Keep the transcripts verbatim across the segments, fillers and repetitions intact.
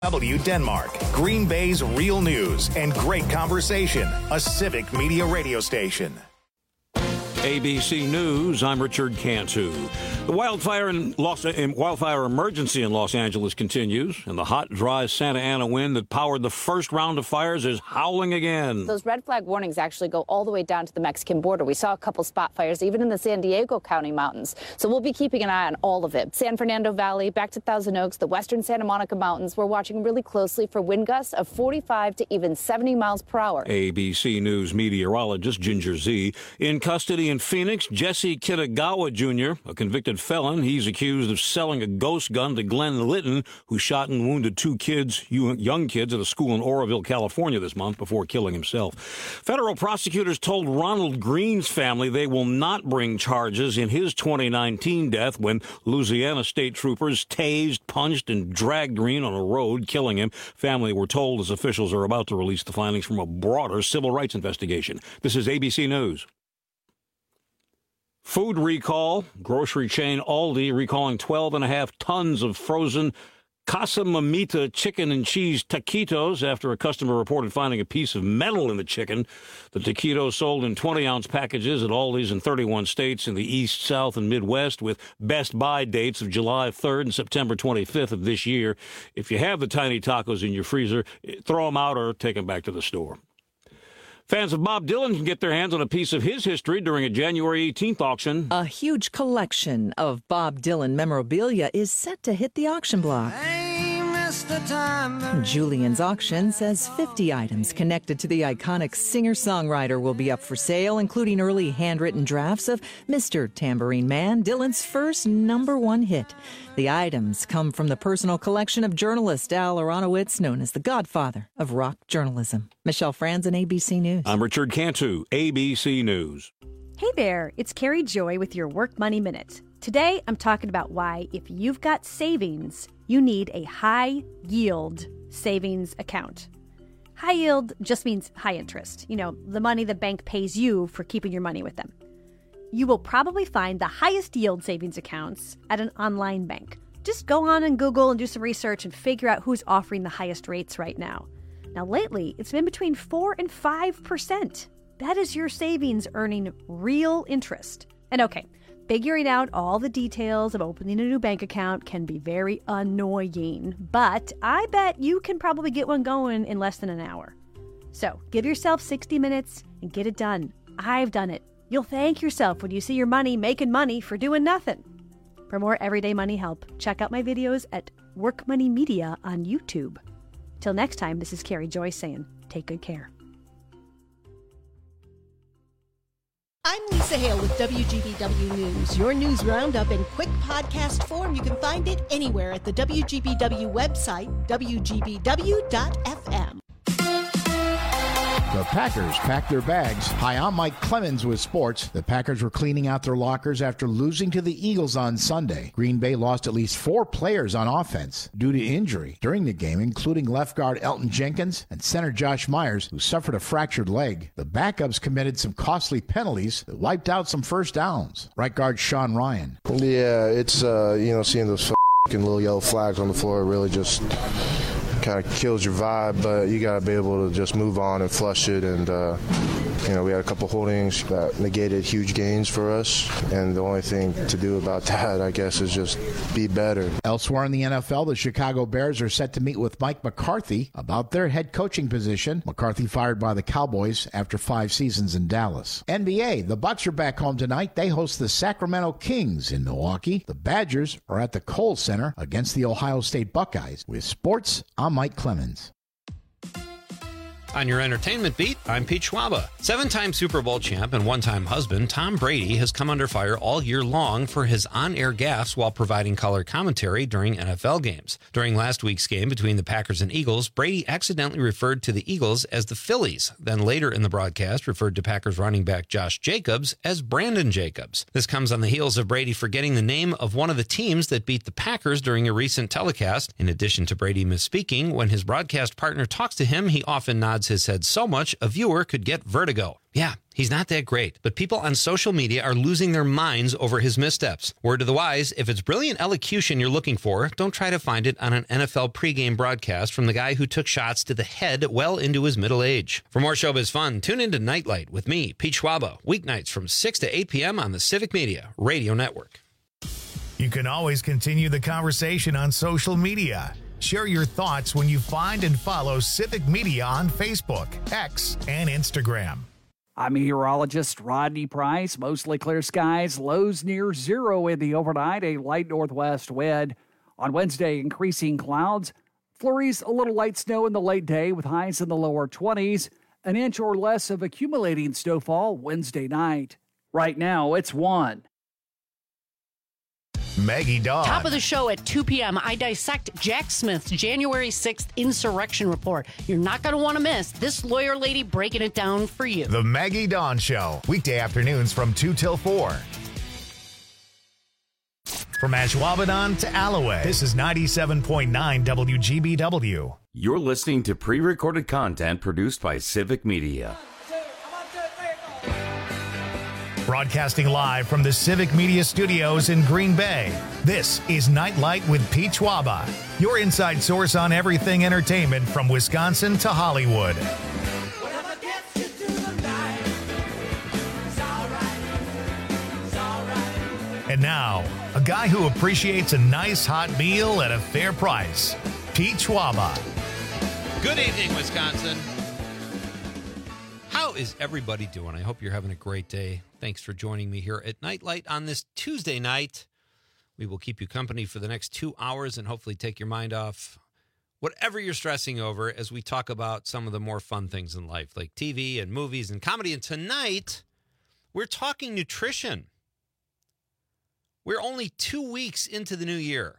W Denmark, Green Bay's real news and great conversation, a civic media radio station. A B C News, I'm Richard Cantu. The wildfire in Los, wildfire emergency in Los Angeles continues, and the hot, dry Santa Ana wind that powered the first round of fires is howling again. Those red flag warnings actually go all the way down to the Mexican border. We saw a couple spot fires even in the San Diego County mountains, so we'll be keeping an eye on all of it. San Fernando Valley, back to Thousand Oaks, the western Santa Monica Mountains, we're watching really closely for wind gusts of forty-five to even seventy miles per hour. A B C News meteorologist Ginger Zee in custody in Phoenix. Jesse Kitagawa Junior, a convicted felon. He's accused of selling a ghost gun to Glenn Litton, who shot and wounded two kids, young kids, at a school in Oroville, California this month before killing himself. Federal prosecutors told Ronald Green's family they will not bring charges in his twenty nineteen death when Louisiana state troopers tased, punched, and dragged Green on a road, killing him. Family were told as officials are about to release the findings from a broader civil rights investigation. This is A B C News. Food recall. Grocery chain Aldi recalling twelve and a half tons of frozen Casa Mamita chicken and cheese taquitos after a customer reported finding a piece of metal in the chicken. The taquitos sold in twenty-ounce packages at Aldi's in thirty-one states in the East, South, and Midwest, with Best Buy dates of July third and September twenty-fifth of this year. If you have the tiny tacos in your freezer, throw them out or take them back to the store. Fans of Bob Dylan can get their hands on a piece of his history during a January eighteenth auction. A huge collection of Bob Dylan memorabilia is set to hit the auction block. Julian's auction says fifty items connected to the iconic singer-songwriter will be up for sale, including early handwritten drafts of Mister Tambourine Man, Dylan's first number one hit. The items come from the personal collection of journalist Al Aronowitz, known as the godfather of rock journalism. Michelle Franzen, A B C News. I'm Richard Cantu, A B C News. Hey there, it's Carrie Joy with your Work Money Minute. Today, I'm talking about why, if you've got savings, you need a high-yield savings account. High yield just means high interest. You know, the money the bank pays you for keeping your money with them. You will probably find the highest yield savings accounts at an online bank. Just go on and Google and do some research and figure out who's offering the highest rates right now. Now, lately, it's been between four and five percent. That is your savings earning real interest. And okay, figuring out all the details of opening a new bank account can be very annoying, but I bet you can probably get one going in less than an hour. So give yourself sixty minutes and get it done. I've done it. You'll thank yourself when you see your money making money for doing nothing. For more everyday money help, check out my videos at Work Money Media on YouTube. Till next time, this is Carrie Joy saying, take good care. I'm Lisa Hale with W G B W News, your news roundup in quick podcast form. You can find it anywhere at the W G B W website, W G B W dot F M. The Packers packed their bags. Hi, I'm Mike Clemens with sports. The Packers were cleaning out their lockers after losing to the Eagles on Sunday. Green Bay lost at least four players on offense due to injury during the game, including left guard Elton Jenkins and center Josh Myers, who suffered a fractured leg. The backups committed some costly penalties that wiped out some first downs. Right guard Sean Ryan. Yeah, it's, uh, you know, seeing those f***ing little yellow flags on the floor really just kind of kills your vibe, but you got to be able to just move on and flush it. And, uh, you know, we had a couple holdings that negated huge gains for us. And the only thing to do about that, I guess, is just be better. Elsewhere in the N F L, the Chicago Bears are set to meet with Mike McCarthy about their head coaching position. McCarthy fired by the Cowboys after five seasons in Dallas. N B A, the Bucks are back home tonight. They host the Sacramento Kings in Milwaukee. The Badgers are at the Kohl Center against the Ohio State Buckeyes. With sports, I'm Mike Clemens. On your entertainment beat, I'm Pete Schwaba. Seven-time Super Bowl champ and one-time husband Tom Brady has come under fire all year long for his on-air gaffes while providing color commentary during N F L games. During last week's game between the Packers and Eagles, Brady accidentally referred to the Eagles as the Phillies, then later in the broadcast referred to Packers running back Josh Jacobs as Brandon Jacobs. This comes on the heels of Brady forgetting the name of one of the teams that beat the Packers during a recent telecast. In addition to Brady misspeaking, when his broadcast partner talks to him, he often nods nods his head so much a viewer could get vertigo. Yeah, he's not that great, but people on social media are losing their minds over his missteps. Word to the wise, if it's brilliant elocution you're looking for, don't try to find it on an N F L pregame broadcast from the guy who took shots to the head well into his middle age. For more showbiz fun, tune into Nightlight with me, Pete Schwaba, weeknights from six to eight p.m. on the Civic Media Radio Network. You can always continue the conversation on social media. Share your thoughts when you find and follow Civic Media on Facebook, X, and Instagram. I'm meteorologist Rodney Price. Mostly clear skies, lows near zero in the overnight, a light northwest wind. On Wednesday, increasing clouds. Flurries, a little light snow in the late day with highs in the lower twenties. An inch or less of accumulating snowfall Wednesday night. Right now, it's one. Maggie Dawn. Top of the show at two p.m. I dissect Jack Smith's January sixth insurrection report. You're not going to want to miss this lawyer lady breaking it down for you. The Maggie Dawn Show, weekday afternoons from two till four. From Ashwaubenon to Alloway, this is ninety-seven point nine W G B W. You're listening to pre-recorded content produced by Civic Media. Broadcasting live from the Civic Media Studios in Green Bay, this is Nightlight with Pete Schwaba, your inside source on everything entertainment from Wisconsin to Hollywood. And now, a guy who appreciates a nice hot meal at a fair price, Pete Schwaba. Good evening, Wisconsin. How is everybody doing? I hope you're having a great day. Thanks for joining me here at Nightlight on this Tuesday night. We will keep you company for the next two hours and hopefully take your mind off whatever you're stressing over as we talk about some of the more fun things in life, like T V and movies and comedy. And tonight, we're talking nutrition. We're only two weeks into the new year.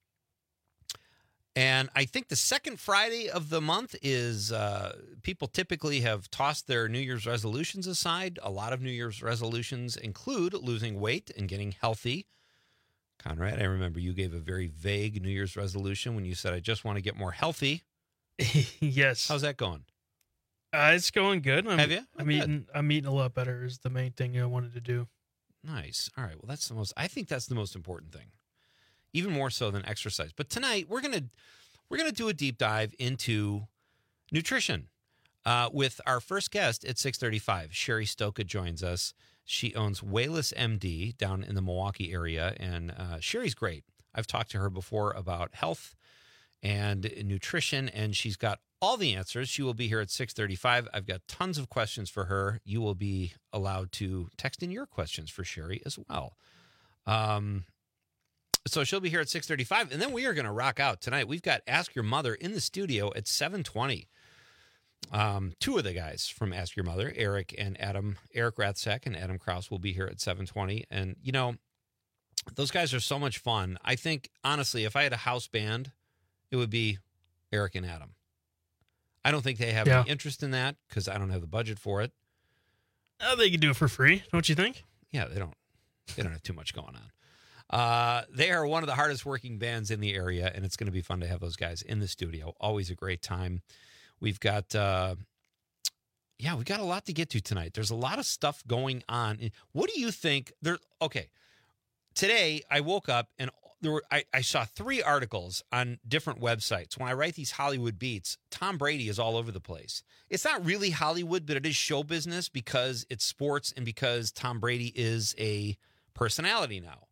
And I think the second Friday of the month is uh, people typically have tossed their New Year's resolutions aside. A lot of New Year's resolutions include losing weight and getting healthy. Conrad, I remember you gave a very vague New Year's resolution when you said, I just want to get more healthy. Yes. How's that going? Uh, it's going good. I'm, Have you? I'm Good. eating. I'm eating a lot better. Is the main thing I wanted to do. Nice. All right. Well, that's the most. I think that's the most important thing, even more so than exercise. But tonight we're gonna we're gonna do a deep dive into nutrition uh, with our first guest at six thirty-five. Sherry Stoka joins us. She owns Wayless M D down in the Milwaukee area, and uh, Sherry's great. I've talked to her before about health and nutrition, and she's got all the answers. She will be here at six thirty-five. I've got tons of questions for her. You will be allowed to text in your questions for Sherry as well. Um, so she'll be here at six thirty-five, and then we are going to rock out tonight. We've got Ask Your Mother in the studio at seven twenty. Um, two of the guys from Ask Your Mother, Eric and Adam, Eric Rathsack and Adam Krause will be here at seven twenty. And, you know, those guys are so much fun. I think, honestly, if I had a house band, it would be Eric and Adam. I don't think they have Yeah. any interest in that because I don't have the budget for it. Uh, they can do it for free, don't you think? Yeah, they don't. They don't have too much going on. Uh, they are one of the hardest working bands in the area, and it's going to be fun to have those guys in the studio. Always a great time. We've got, uh, yeah, we got a lot to get to tonight. There's a lot of stuff going on. What do you think? There. Okay, today I woke up and there were I, I saw three articles on different websites. When I write these Hollywood beats, Tom Brady is all over the place. It's not really Hollywood, but it is show business because it's sports and because Tom Brady is a personality now.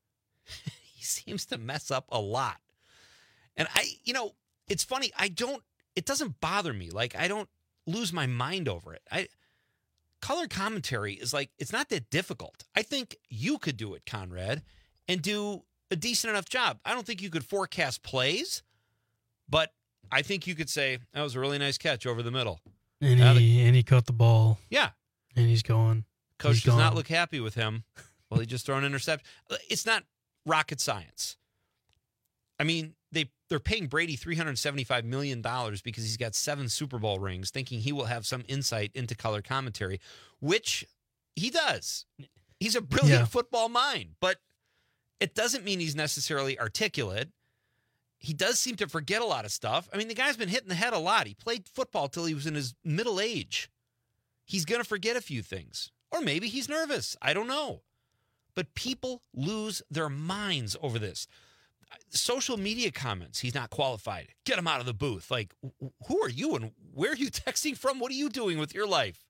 He seems to mess up a lot. And I, you know, it's funny. I don't, it doesn't bother me. Like, I don't lose my mind over it. I, color commentary is like, it's not that difficult. I think you could do it, Conrad, and do a decent enough job. I don't think you could forecast plays, but I think you could say, that was a really nice catch over the middle. And Now he, the- and he caught the ball. Yeah. And he's going. Coach He's does not gone. look happy with him. Well, he just thrown an interception. It's not rocket science. I mean, they, they're paying Brady three hundred seventy-five million dollars because he's got seven Super Bowl rings, thinking he will have some insight into color commentary, which he does. He's a brilliant Yeah. football mind, but it doesn't mean he's necessarily articulate. he does seem to forget a lot of stuff. I mean, the guy's been hit in the head a lot. He played football till he was in his middle age. He's going to forget a few things. Or maybe he's nervous. I don't know. But people lose their minds over this. Social media comments, he's not qualified. Get him out of the booth. Like, who are you and where are you texting from? What are you doing with your life?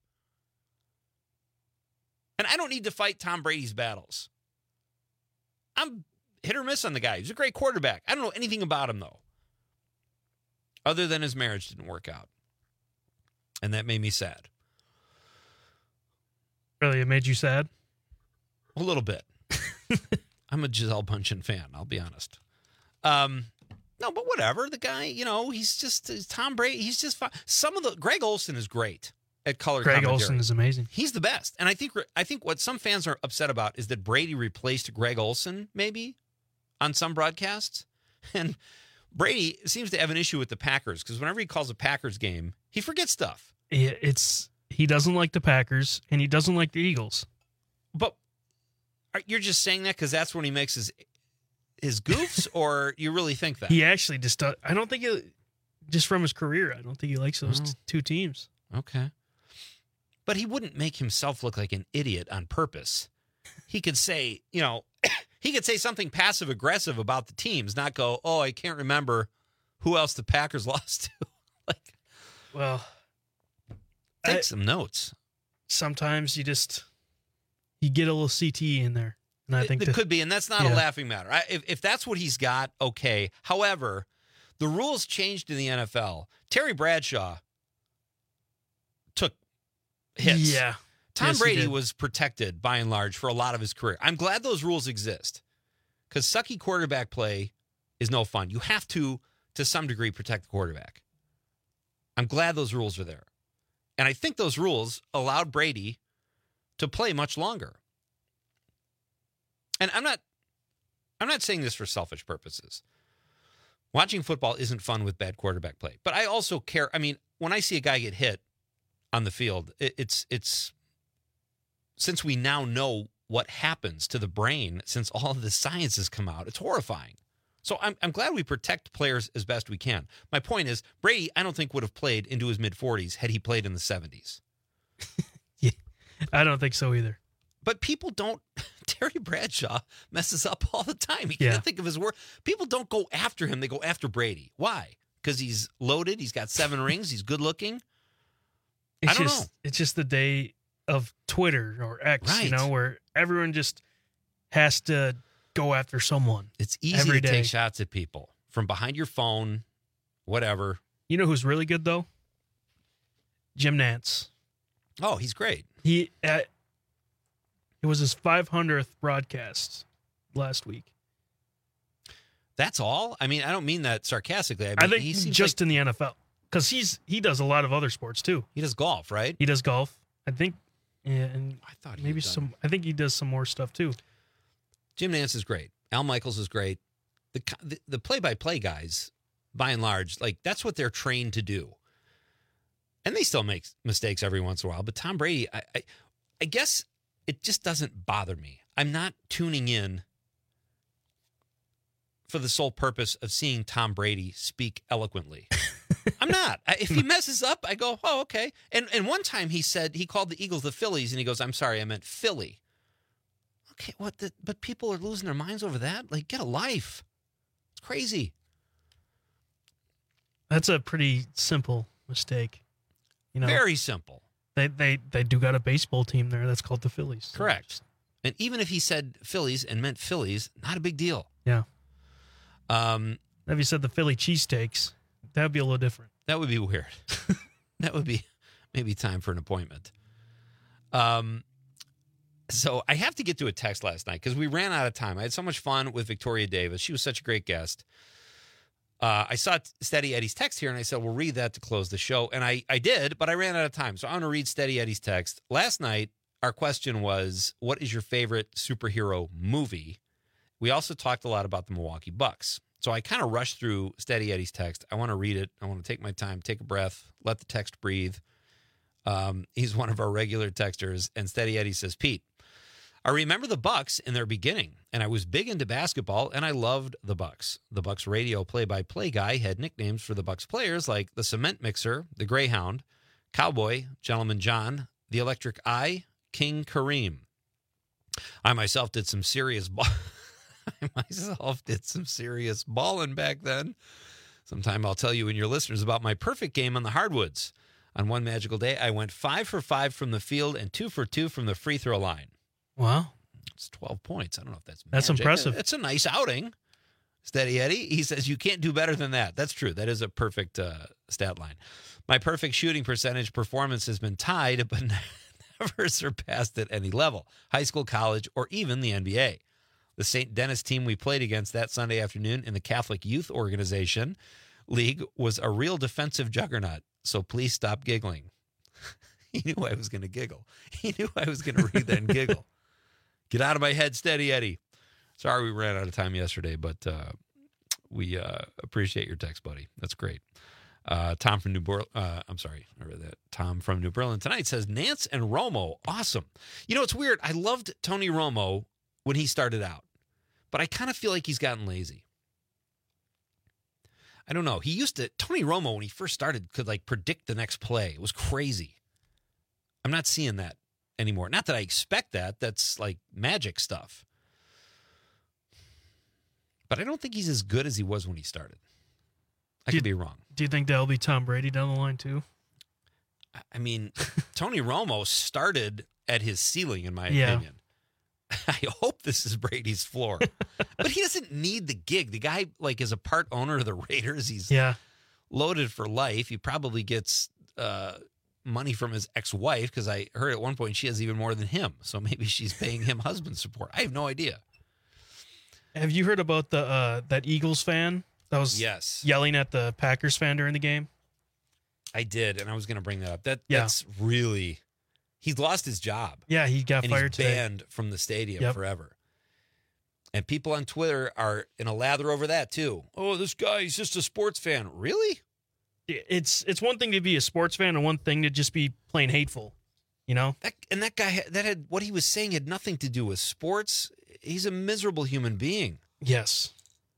And I don't need to fight Tom Brady's battles. I'm hit or miss on the guy. He's a great quarterback. I don't know anything about him, though, other than his marriage didn't work out. And that made me sad. Really? It made you sad? A little bit. I'm a Gisele Bundchen fan, I'll be honest. Um, no, but whatever. The guy, you know, he's just he's Tom Brady. He's just fine. Some of the Greg Olsen is great at color Greg commentary. Olsen is amazing. He's the best. And I think I think what some fans are upset about is that Brady replaced Greg Olsen maybe on some broadcasts. And Brady seems to have an issue with the Packers because whenever he calls a Packers game, he forgets stuff. Yeah, it's he doesn't like the Packers and he doesn't like the Eagles. But are, you're just saying that because that's when he makes his his goofs, or you really think that? He actually just does, I don't think it, just from his career, I don't think he likes those Oh. t- two teams. Okay. But he wouldn't make himself look like an idiot on purpose. He could say, you know, he could say something passive aggressive about the teams, not go, oh, I can't remember who else the Packers lost to. Like, well, take I- some notes. Sometimes you just you get a little C T E in there, and I It, think it that, could be, and that's not yeah. a laughing matter. I, if, if that's what he's got, okay. However, the rules changed in the N F L. Terry Bradshaw took hits. Yeah. Tom Yes, he Brady did. was protected by and large for a lot of his career. I'm glad those rules exist because sucky quarterback play is no fun. You have to, to some degree, protect the quarterback. I'm glad those rules are there. And I think those rules allowed Brady to play much longer. And I'm not I'm not saying this for selfish purposes. Watching football isn't fun with bad quarterback play. But I also care. I mean, when I see a guy get hit on the field, it, it's it's since we now know what happens to the brain, since all of the science has come out, it's horrifying. So I'm I'm glad we protect players as best we can. My point is, Brady, I don't think would have played into his mid forties had he played in the seventies. yeah, I don't think so either. But people don't. Terry Bradshaw messes up all the time. He Yeah. can't think of his word. People don't go after him. They go after Brady. Why? Because he's loaded. He's got seven rings. He's good looking. It's I don't just, know. It's just the day of Twitter or X, Right. you know, where everyone just has to go after someone. It's easy every to day. take shots at people from behind your phone, whatever. You know who's really good though? Jim Nantz. Oh, he's great. He uh, it was his five hundredth broadcast last week. That's all? I mean, I don't mean that sarcastically. I, mean, I think he seems just like in the N F L, because he's he does a lot of other sports too. he does golf, right? He does golf. I think, yeah, and I thought he maybe had done- some. I think he does some more stuff too. Jim Nantz is great. Al Michaels is great. The, the the play-by-play guys, by and large, like that's what they're trained to do. And they still make mistakes every once in a while. But Tom Brady, I, I, I guess it just doesn't bother me. I'm not tuning in for the sole purpose of seeing Tom Brady speak eloquently. I'm not. I, if he messes up, I go, oh, okay. And and one time he said, he called the Eagles the Phillies, and he goes, I'm sorry, I meant Philly. Okay, what? The, but people are losing their minds over that? Like, get a life. It's crazy. That's a pretty simple mistake. You know, Very simple. They they they do got a baseball team there that's called the Phillies. Correct. And even if he said Phillies and meant Phillies, not a big deal. Yeah. Um, If you said the Philly cheesesteaks, that would be a little different. that would be weird. That would be maybe time for an appointment. Um, so I have to get to a text last night because we ran out of time. I had so much fun with Victoria Davis. She was such a great guest. Uh, I saw Steady Eddie's text here, and I said, we'll read that to close the show. And I, I did, but I ran out of time. So I'm going to read Steady Eddie's text. Last night, our question was, what is your favorite superhero movie? We also talked a lot about the Milwaukee Bucks. So I kind of rushed through Steady Eddie's text. I want to read it. I want to take my time, take a breath, let the text breathe. Um, he's one of our regular texters. And Steady Eddie says, Pete, I remember the Bucks in their beginning, and I was big into basketball, and I loved the Bucks. The Bucks radio play-by-play guy had nicknames for the Bucks players like the Cement Mixer, the Greyhound, Cowboy, Gentleman John, the Electric Eye, King Kareem. I myself did some serious ball. I myself did some serious balling back then. Sometime I'll tell you and your listeners about my perfect game on the hardwoods. On one magical day, I went five for five from the field and two for two from the free throw line. Wow. It's twelve points. I don't know if that's magic. That's impressive. It's a nice outing. Steady Eddie, he says you can't do better than that. That's true. That is a perfect uh, stat line. My perfect shooting percentage performance has been tied, but never surpassed at any level, high school, college, or even the N B A. The Saint Denis team we played against that Sunday afternoon in the Catholic Youth Organization League was a real defensive juggernaut, so please stop giggling. He knew I was going to giggle. He knew I was going to read that and giggle. Get out of my head, Steady Eddie. Sorry we ran out of time yesterday, but uh, we uh, appreciate your text, buddy. That's great. Uh, Tom from New Berlin, uh, I'm sorry, I read that. Tom from New Berlin tonight says, Nance and Romo, awesome. You know, it's weird. I loved Tony Romo when he started out, but I kind of feel like he's gotten lazy. I don't know. He used to, Tony Romo, when he first started, could like predict the next play. It was crazy. I'm not seeing that anymore. Not that I expect that. That's like magic stuff. But I don't think he's as good as he was when he started. I do could you, be wrong. Do you think that'll be Tom Brady down the line too? I mean, Tony Romo started at his ceiling, in my yeah. opinion. I hope this is Brady's floor. But he doesn't need the gig. The guy, like, is a part owner of the Raiders. He's yeah. loaded for life. He probably gets uh, money from his ex-wife, because I heard at one point she has even more than him. So maybe she's paying him husband support. I have no idea. Have you heard about the uh, that Eagles fan that was yes. yelling at the Packers fan during the game? I did, and I was going to bring that up. That yeah. That's really... He's lost his job. Yeah, he got and fired he's today. banned from the stadium yep. forever. And people on Twitter are in a lather over that, too. Oh, this guy, he's just a sports fan. Really? It's it's one thing to be a sports fan and one thing to just be plain hateful, you know? That, and that guy, that had what he was saying had nothing to do with sports. He's a miserable human being. Yes.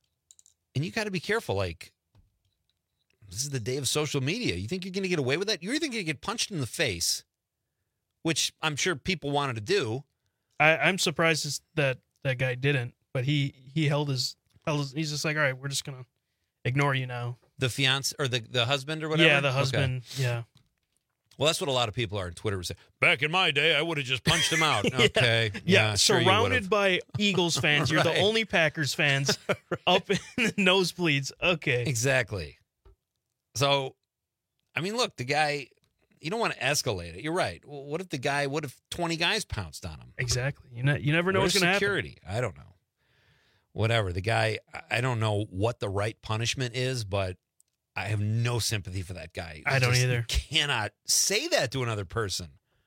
And you got to be careful. Like, this is the day of social media. You think you're going to get away with that? You're either going to get punched in the face, which I'm sure people wanted to do. I, I'm surprised that that guy didn't, but he, he held his, held his, he's just like, all right, we're just going to ignore you now. The fiance or the, the husband or whatever? Yeah, the husband. Okay. Yeah. Well, that's what a lot of people are on Twitter saying. Back in my day, I would have just punched him out. yeah. Okay. Yeah, yeah sure surrounded by Eagles fans. You're right. the only Packers fans right. up in the nosebleeds. Okay. Exactly. So, I mean, look, the guy... You don't want to escalate it. You're right. Well, what if the guy, what if twenty guys pounced on him? Exactly. You know, you never know Where's what's going to happen. Security? I don't know. Whatever. The guy, I don't know what the right punishment is, but I have no sympathy for that guy. I don't just, either. You cannot say that to another person.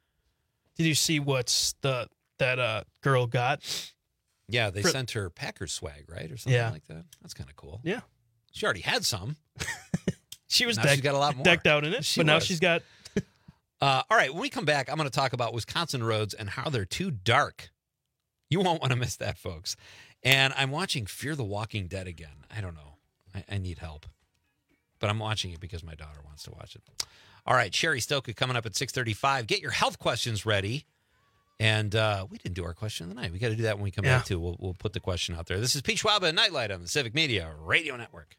Did you see what's the that uh, girl got? Yeah, they for, sent her Packers swag, right? Or something yeah. like that. That's kind of cool. Yeah. She already had some. she was now decked, she's got a lot more. decked out in it, she but now was. she's got... Uh, all right, when we come back, I'm going to talk about Wisconsin roads and how they're too dark. You won't want to miss that, folks. And I'm watching Fear the Walking Dead again. I don't know. I, I need help. But I'm watching it because my daughter wants to watch it. All right, Sherry Stoka coming up at six thirty-five. Get your health questions ready. And uh, we didn't do our question of the night. We got to do that when we come yeah. back, too. We'll, we'll put the question out there. This is Pete Schwab and Nightlight on the Civic Media Radio Network.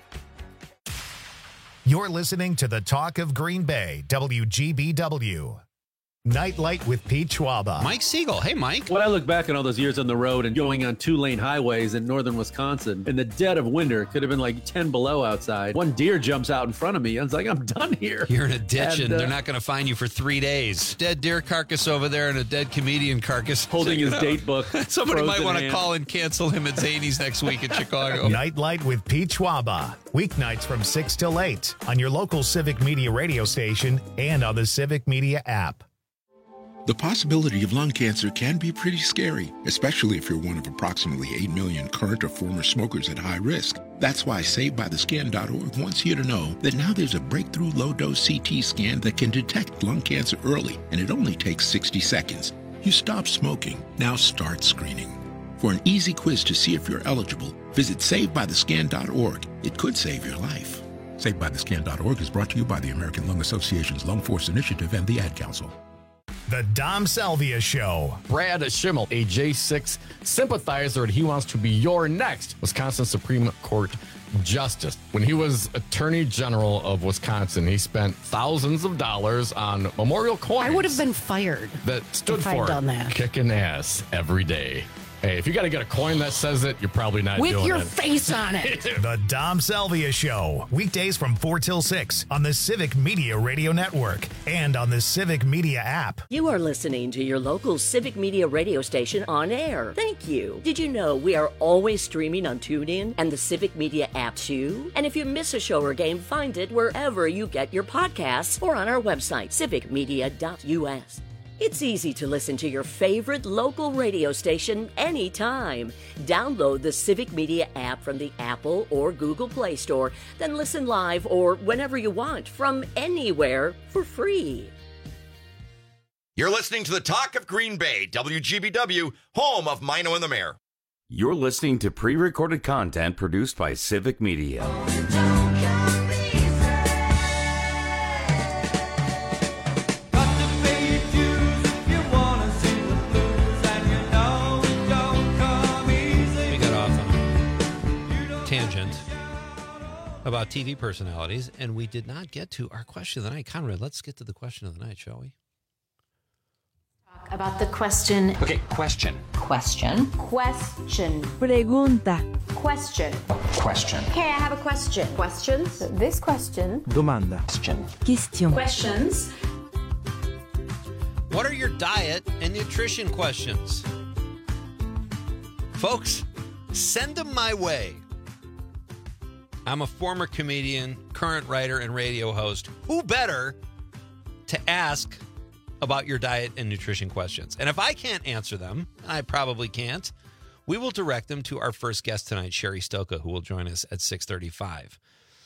You're listening to the Talk of Green Bay, W G B W. Nightlight with Pete Schwaba. Mike Siegel. Hey, Mike. When I look back on all those years on the road and going on two-lane highways in northern Wisconsin, in the dead of winter, it could have been like ten below outside. One deer jumps out in front of me. I was like, I'm done here. You're in a ditch, and, and uh, they're not going to find you for three days. Dead deer carcass over there and a dead comedian carcass. Holding his date book. Somebody might want to hand. call and cancel him at Zany's next week in Chicago. Nightlight with Pete Schwaba. Weeknights from six till eight on your local Civic Media radio station and on the Civic Media app. The possibility of lung cancer can be pretty scary, especially if you're one of approximately eight million current or former smokers at high risk. That's why Saved By The Scan dot org wants you to know that now there's a breakthrough low-dose C T scan that can detect lung cancer early, and it only takes sixty seconds. You stop smoking, now start screening. For an easy quiz to see if you're eligible, visit Saved By The Scan dot org. It could save your life. Saved By The Scan dot org is brought to you by the American Lung Association's Lung Force Initiative and the Ad Council. The Dom Salvia Show. Brad Schimmel, a J six sympathizer, and he wants to be your next Wisconsin Supreme Court Justice. When he was Attorney General of Wisconsin, he spent thousands of dollars on memorial coins. I would have been fired that stood if for I'd done that. kicking ass every day. Hey, if you got to get a coin that says it, you're probably not With doing your it. face on it. The Dom Salvia Show. Weekdays from four till six on the Civic Media Radio Network and on the Civic Media app. You are listening to your local Civic Media radio station on air. Thank you. Did you know we are always streaming on TuneIn and the Civic Media app too? And if you miss a show or game, find it wherever you get your podcasts or on our website, civic media dot u s. It's easy to listen to your favorite local radio station anytime. Download the Civic Media app from the Apple or Google Play Store, then listen live or whenever you want from anywhere for free. You're listening to the Talk of Green Bay, W G B W, home of Mino and the Mayor. You're listening to pre-recorded content produced by Civic Media. Tangent about T V personalities, and we did not get to our question of the night. Conrad, let's get to the question of the night, shall we? Talk about the question. Okay, question. Question. Question. Pregunta. Question. Question. Okay, I have a question. Questions? This question. Domanda. Question. Question. Questions. What are your diet and nutrition questions? Folks, send them my way. I'm a former comedian, current writer, and radio host. Who better to ask about your diet and nutrition questions? And if I can't answer them, and I probably can't, we will direct them to our first guest tonight, Sherry Stoka, who will join us at six thirty-five.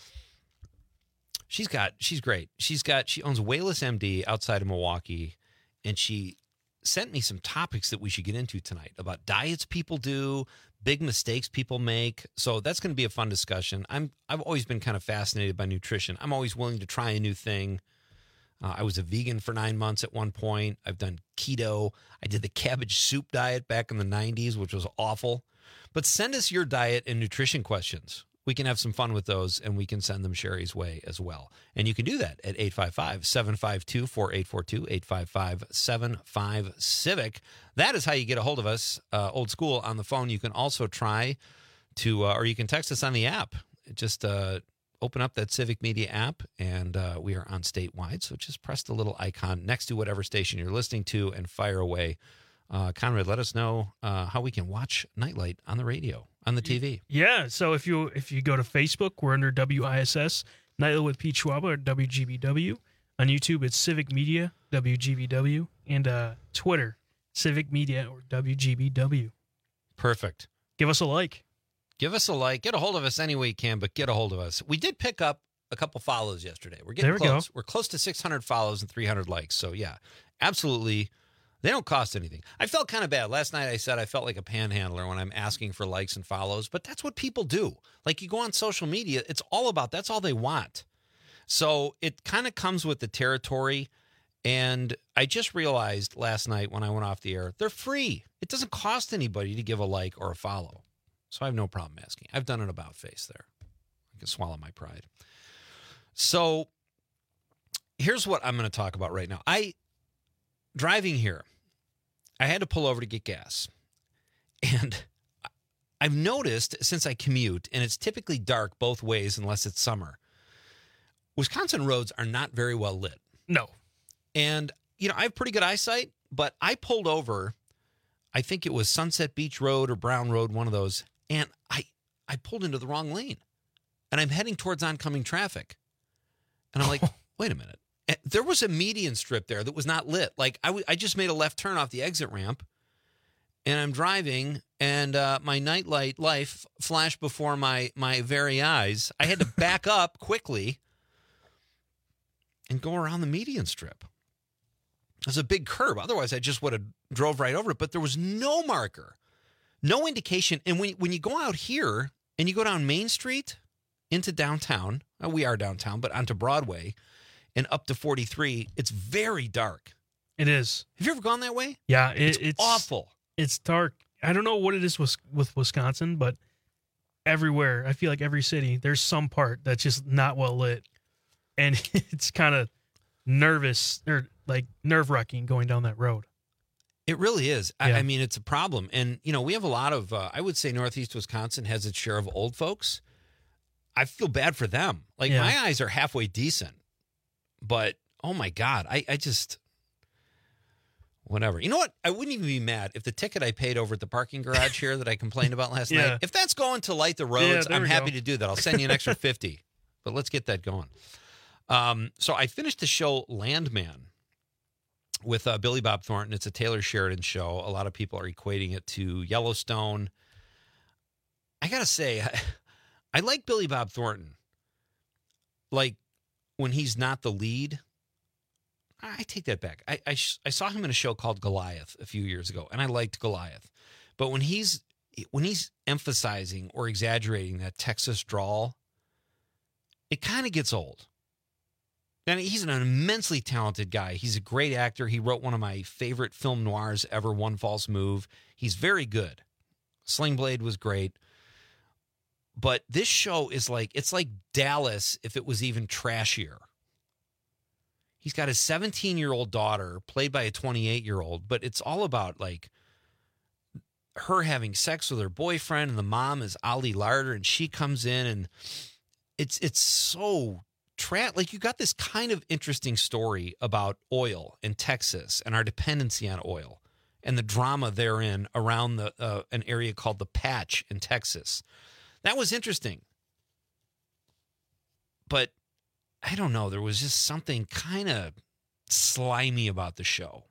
She's got, she's great. She's got, she owns Wayless M D outside of Milwaukee, and she sent me some topics that we should get into tonight about diets people do, big mistakes people make. So that's going to be a fun discussion. I'm, I've always been kind of fascinated by nutrition. I'm always willing to try a new thing. Uh, I was a vegan for nine months at one point. I've done keto. I did the cabbage soup diet back in the nineties, which was awful. But send us your diet and nutrition questions. We can have some fun with those, and we can send them Sherry's way as well. And you can do that at eight five five, seven five two, four eight four two, eight five five, seven five, CIVIC. That is how you get a hold of us, uh, old school, on the phone. You can also try to, uh, or you can text us on the app. Just uh, open up that Civic Media app, and uh, we are on statewide. So just press the little icon next to whatever station you're listening to and fire away. Uh, Conrad, let us know uh, how we can watch Nightlight on the radio, on the T V. Yeah, so if you if you go to Facebook, we're under W I S S, Nightlight with Pete Schwaba, or W G B W. On YouTube, it's Civic Media, W G B W. And uh, Twitter, Civic Media, or W G B W. Perfect. Give us a like. Give us a like. Get a hold of us any way you can, but get a hold of us. We did pick up a couple follows yesterday. We're getting there we close. Go. We're close to six hundred follows and three hundred likes. So, yeah, absolutely. They don't cost anything. I felt kind of bad. Last night I said I felt like a panhandler when I'm asking for likes and follows, but that's what people do. Like, you go on social media, it's all about, that's all they want. So it kind of comes with the territory. And I just realized last night when I went off the air, they're free. It doesn't cost anybody to give a like or a follow. So I have no problem asking. I've done an about face there. I can swallow my pride. So here's what I'm going to talk about right now. I driving here, I had to pull over to get gas. And I've noticed since I commute, and it's typically dark both ways unless it's summer, Wisconsin roads are not very well lit. No. And, you know, I have pretty good eyesight, but I pulled over, I think it was Sunset Beach Road or Brown Road, one of those, and I, I pulled into the wrong lane. And I'm heading towards oncoming traffic. And I'm like, wait a minute. And there was a median strip there that was not lit. Like, I, w- I just made a left turn off the exit ramp, and I'm driving, and uh, my nightlight life flashed before my, my very eyes. I had to back up quickly and go around the median strip. It was a big curb. Otherwise, I just would have drove right over it. But there was no marker, no indication. And when, when you go out here and you go down Main Street into downtown, well, we are downtown, but onto Broadway and up to forty-three, it's very dark. It is. Have you ever gone that way? Yeah, it, it's, it's awful. It's dark. I don't know what it is with, with Wisconsin, but everywhere, I feel like every city, there's some part that's just not well lit. And it's kind of nervous or like nerve-wracking going down that road. It really is. Yeah. I, I mean, it's a problem. And, you know, we have a lot of, uh, I would say Northeast Wisconsin has its share of old folks. I feel bad for them. Like, Yeah. my eyes are halfway decent. But, oh, my God, I, I just, whatever. You know what? I wouldn't even be mad if the ticket I paid over at the parking garage here that I complained about last Yeah. night, if that's going to light the roads, Yeah, there I'm we happy go. to do that. I'll send you an extra fifty. But let's get that going. Um, so I finished the show Landman with uh, Billy Bob Thornton. It's a Taylor Sheridan show. A lot of people are equating it to Yellowstone. I got to say, I, I like Billy Bob Thornton. Like, when he's not the lead, I take that back. I, I, I saw him in a show called Goliath a few years ago, and I liked Goliath. But when he's when he's emphasizing or exaggerating that Texas drawl, it kind of gets old. And he's an immensely talented guy. He's a great actor. He wrote one of my favorite film noirs ever, One False Move. He's very good. Sling Blade was great. But this show is like, it's like Dallas if it was even trashier. He's got his seventeen-year-old daughter, played by a twenty-eight-year-old, but it's all about, like, her having sex with her boyfriend, and the mom is Ali Larder, and she comes in, and it's it's so... Tra- like, you got this kind of interesting story about oil in Texas and our dependency on oil and the drama therein around the uh, an area called the Patch in Texas. That was interesting. But I don't know. There was just something kind of slimy about the show.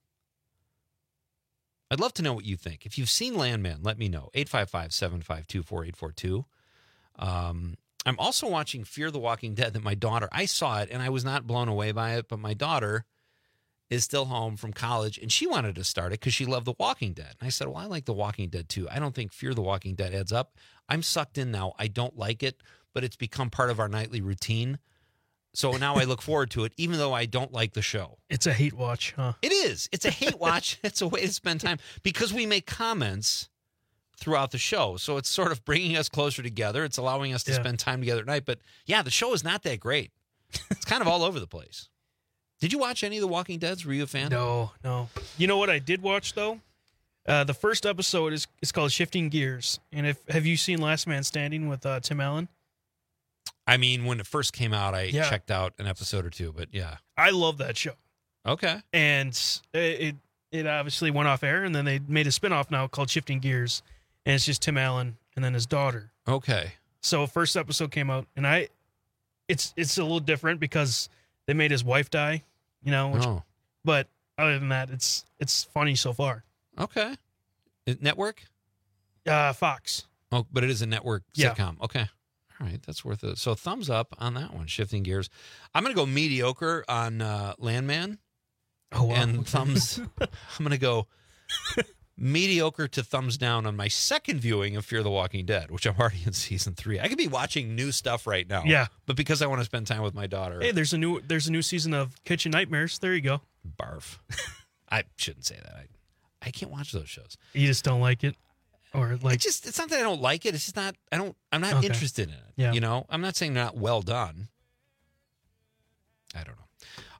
I'd love to know what you think. If you've seen Landman, let me know. eight five five, seven five two, four eight four two. Um, I'm also watching Fear the Walking Dead that my daughter, I saw it and I was not blown away by it, but my daughter is still home from college and she wanted to start it because she loved The Walking Dead. And I said, well, I like The Walking Dead too. I don't think Fear the Walking Dead adds up. I'm sucked in now. I don't like it, but it's become part of our nightly routine. So now I look forward to it, even though I don't like the show. It's a hate watch, huh? It is. It's a hate watch. It's a way to spend time because we make comments throughout the show. So it's sort of bringing us closer together. It's allowing us to Yeah. spend time together at night. But yeah, the show is not that great. It's kind of all over the place. Did you watch any of The Walking Deads? Were you a fan? No, no. You know what I did watch, though? Uh, the first episode is, is called Shifting Gears. And if have you seen Last Man Standing with uh, Tim Allen? I mean, when it first came out, I Yeah. checked out an episode or two, but yeah. I love that show. Okay. And it, it it obviously went off air, and then they made a spinoff now called Shifting Gears, and it's just Tim Allen and then his daughter. Okay. So first episode came out, and I, it's it's a little different because they made his wife die, you know. Which, Oh. But other than that, it's it's funny so far. Okay. Is- Network? Uh, Fox. Oh, but it is a network Yeah. sitcom. Okay. All right. That's worth it. So thumbs up on that one, Shifting Gears. I'm going to go mediocre on uh, Landman. Oh, wow. And thumbs, I'm going to go mediocre to thumbs down on my second viewing of Fear the Walking Dead, which I'm already in season three. I could be watching new stuff right now. Yeah. But because I want to spend time with my daughter. Hey, there's a new there's a new season of Kitchen Nightmares. There you go. Barf. I shouldn't say that. I, I can't watch those shows. You just don't like it, or like It's just, it's not that I don't like it. It's just not, I don't, I'm not Okay. interested in it. Yeah. You know, I'm not saying they're not well done. I don't know.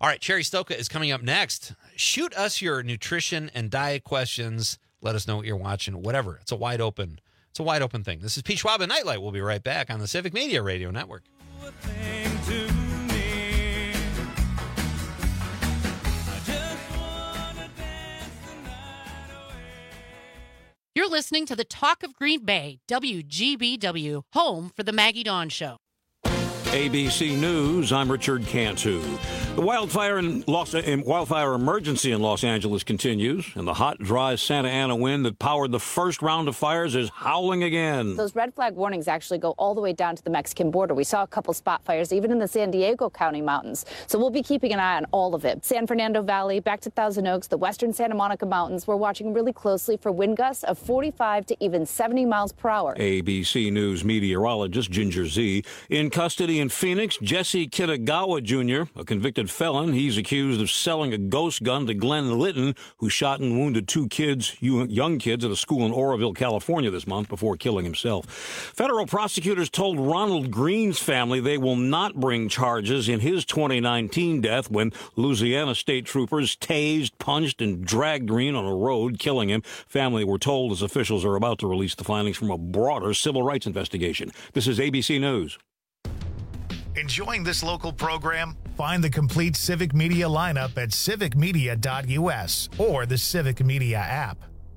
All right, Cherry Stoka is coming up next. Shoot us your nutrition and diet questions. Let us know what you're watching, whatever. It's a wide open, it's a wide open thing. This is Pete Schwab at Nightlight. We'll be right back on the Civic Media Radio Network. You're listening to the Talk of Green Bay, W G B W, home for the Maggie Dawn Show. A B C News, I'm Richard Cantu. The wildfire in Los, in wildfire emergency in Los Angeles continues, and the hot, dry Santa Ana wind that powered the first round of fires is howling again. Those red flag warnings actually go all the way down to the Mexican border. We saw a couple spot fires even in the San Diego County mountains. So we'll be keeping an eye on all of it. San Fernando Valley, back to Thousand Oaks, the western Santa Monica Mountains. We're watching really closely for wind gusts of forty-five to even seventy miles per hour. A B C News meteorologist Ginger Z in custody in Phoenix. Jesse Kitagawa Junior, a convicted felon. He's accused of selling a ghost gun to Glenn Litton, who shot and wounded two kids, young kids, at a school in Oroville, California this month before killing himself. Federal prosecutors told Ronald Green's family they will not bring charges in his twenty nineteen death when Louisiana state troopers tased, punched, and dragged Green on a road, killing him. Family were told as officials are about to release the findings from a broader civil rights investigation. This is A B C News. Enjoying this local program? Find the complete Civic Media lineup at civic media dot u s or the Civic Media app.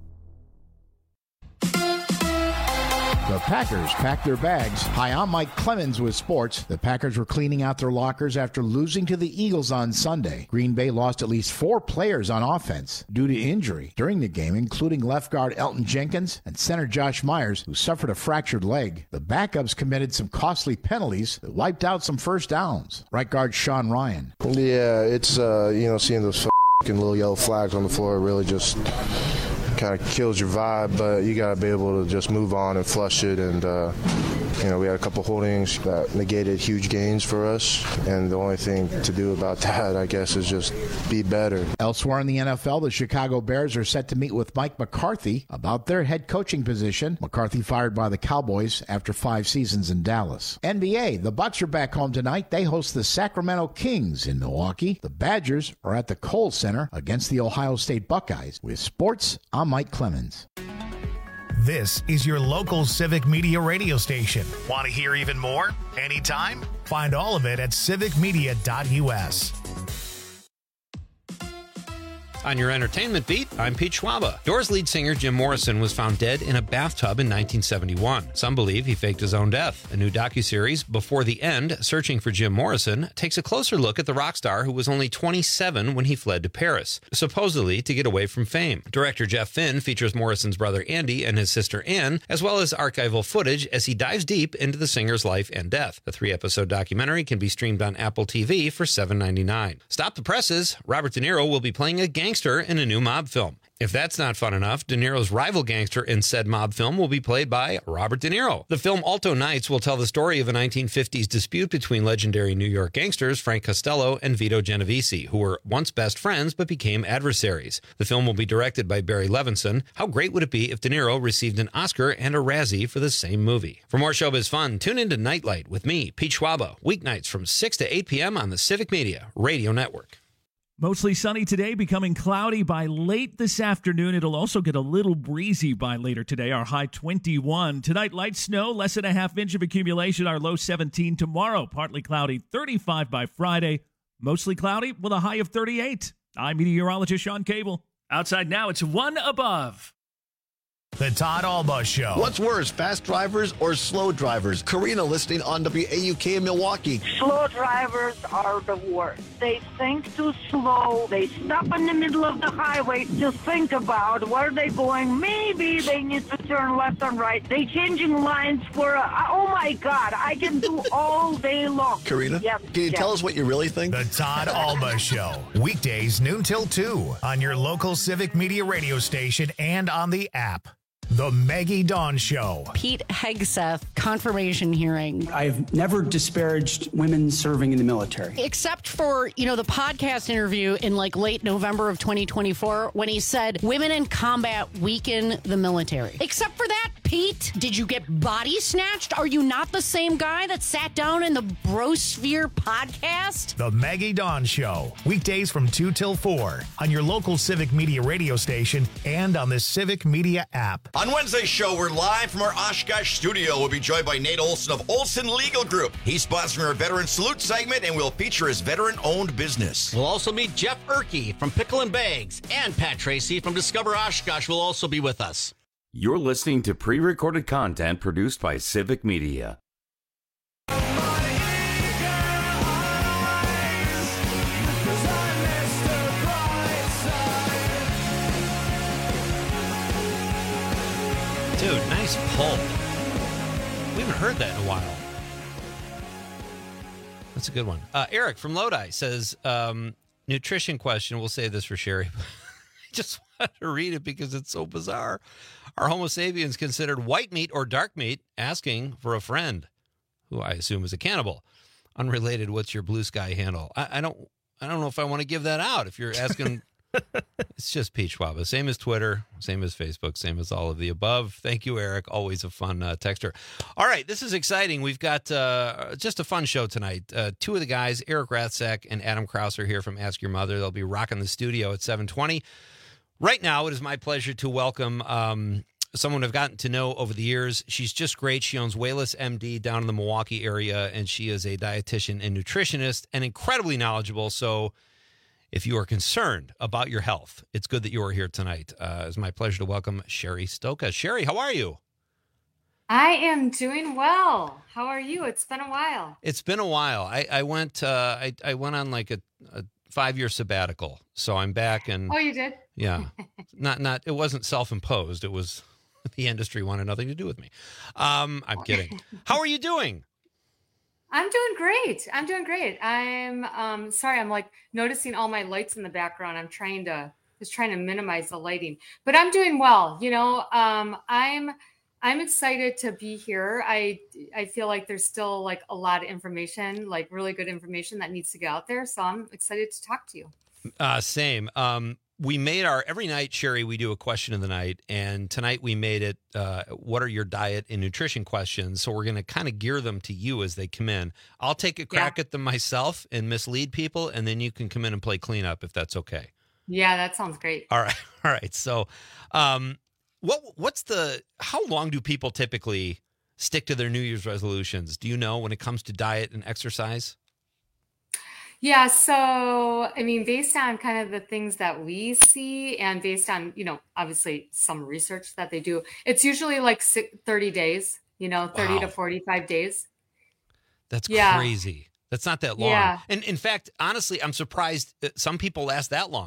The Packers packed their bags. Hi, I'm Mike Clemens with sports. The Packers were cleaning out their lockers after losing to the Eagles on Sunday. Green Bay lost at least four players on offense due to injury during the game, including left guard Elton Jenkins and center Josh Myers, who suffered a fractured leg. The backups committed some costly penalties that wiped out some first downs. Right guard Sean Ryan. Yeah, it's, uh, you know, seeing those f***ing little yellow flags on the floor really just kind of kills your vibe, but you got to be able to just move on and flush it. And, uh, you know, we had a couple holdings that negated huge gains for us. And the only thing to do about that, I guess, is just be better. Elsewhere in the N F L, the Chicago Bears are set to meet with Mike McCarthy about their head coaching position. McCarthy fired by the Cowboys after five seasons in Dallas. N B A, the Bucks are back home tonight. They host the Sacramento Kings in Milwaukee. The Badgers are at the Kohl Center against the Ohio State Buckeyes. With sports, I'm Mike Clemens. This is your local Civic Media radio station. Want to hear even more? Anytime? Find all of it at civic media dot u s. On your entertainment beat, I'm Pete Schwaba. Doors lead singer Jim Morrison was found dead in a bathtub in nineteen seventy-one. Some believe he faked his own death. A new docuseries, Before the End, Searching for Jim Morrison, takes a closer look at the rock star who was only twenty-seven when he fled to Paris, supposedly to get away from fame. Director Jeff Finn features Morrison's brother Andy and his sister Ann, as well as archival footage as he dives deep into the singer's life and death. The three-episode documentary can be streamed on Apple T V for seven ninety-nine. Stop the presses. Robert De Niro will be playing a gangster in a new mob film. If that's not fun enough, De Niro's rival gangster in said mob film will be played by Robert De Niro. The film Alto Nights will tell the story of a nineteen fifties dispute between legendary New York gangsters Frank Costello and Vito Genovese, who were once best friends but became adversaries. The film will be directed by Barry Levinson. How great would it be if De Niro received an Oscar and a Razzie for the same movie? For more showbiz fun, tune into Nightlight with me, Pete Schwaba, weeknights from six to eight p.m. on the Civic Media Radio Network. Mostly sunny today, becoming cloudy by late this afternoon. It'll also get a little breezy by later today. Our high twenty-one. Tonight, light snow, less than a half inch of accumulation. Our low seventeen. Tomorrow, partly cloudy, thirty-five by Friday. Mostly cloudy with a high of thirty-eight. I'm meteorologist Sean Cable. Outside now, it's one above. The Todd Alba Show. What's worse, fast drivers or slow drivers? Karina listening on W A U K in Milwaukee. Slow drivers are the worst. They think too slow. They stop in the middle of the highway to think about where they're going. Maybe they need to turn left and right. They changing lines for, a, oh my God, I can do all day long. Karina, yep, can you yep. tell us what you really think? The Todd Alba Show. Weekdays noon till two on your local Civic Media radio station and on the app. The Maggie Dawn Show. Pete Hegseth confirmation hearing. I've never disparaged women serving in the military. Except for, you know, the podcast interview in like late November of twenty twenty-four when he said women in combat weaken the military. Except for that, Pete? Did you get body snatched? Are you not the same guy that sat down in the Brosphere podcast? The Maggie Dawn Show, weekdays from two till four on your local Civic Media radio station and on the Civic Media app. On Wednesday's show, we're live from our Oshkosh studio. We'll be joined by Nate Olson of Olson Legal Group. He's sponsoring our Veteran Salute segment, and we'll feature his veteran-owned business. We'll also meet Jeff Erkey from Pickle and Bags, and Pat Tracy from Discover Oshkosh will also be with us. You're listening to pre-recorded content produced by Civic Media. Dude, nice pull. We haven't heard that in a while. That's a good one. Uh, Eric from Lodi says, um, nutrition question. We'll save this for Sherry. I just want to read it because it's so bizarre. Are Homo sapiens considered white meat or dark meat? Asking for a friend, who I assume is a cannibal. Unrelated, what's your Blue Sky handle? I, I don't I don't know if I want to give that out. If you're asking... It's just Pete Schwaba. Same as Twitter, same as Facebook, same as all of the above. Thank you, Eric. Always a fun uh, texter. All right, this is exciting. We've got uh, just a fun show tonight. Uh, two of the guys, Eric Rathsack and Adam Krause, are here from Ask Your Mother. They'll be rocking the studio at seven twenty. Right now, it is my pleasure to welcome um, someone I've gotten to know over the years. She's just great. She owns Wayless M D down in the Milwaukee area, and she is a dietitian and nutritionist and incredibly knowledgeable. So if you are concerned about your health, it's good that you are here tonight. Uh, it's my pleasure to welcome Sherry Stoka. Sherry, how are you? I am doing well. How are you? It's been a while. It's been a while. I, I went uh, I, I went on like a, a five-year sabbatical, so I'm back. And oh, you did? Yeah. not not. It wasn't self-imposed. It was the industry wanted nothing to do with me. Um, I'm kidding. How are you doing? I'm doing great. I'm doing great. I'm um, sorry. I'm like noticing all my lights in the background. I'm trying to just trying to minimize the lighting, but I'm doing well. You know, um, I'm I'm excited to be here. I I feel like there's still like a lot of information, like really good information that needs to get out there. So I'm excited to talk to you. Uh, same. Um, we made our every night, Sherry, we do a question of the night. And tonight we made it, uh, what are your diet and nutrition questions? So we're going to kind of gear them to you as they come in. I'll take a crack yeah. at them myself and mislead people. And then you can come in and play cleanup if that's okay. Yeah, that sounds great. All right. All right. So um, what what's the, how long do people typically stick to their New Year's resolutions? Do you know when it comes to diet and exercise? Yeah. So, I mean, based on kind of the things that we see and based on, you know, obviously some research that they do, it's usually like thirty days, you know, thirty wow. to forty-five days. That's yeah. crazy. That's not that long. Yeah. And in fact, honestly, I'm surprised that some people last that long.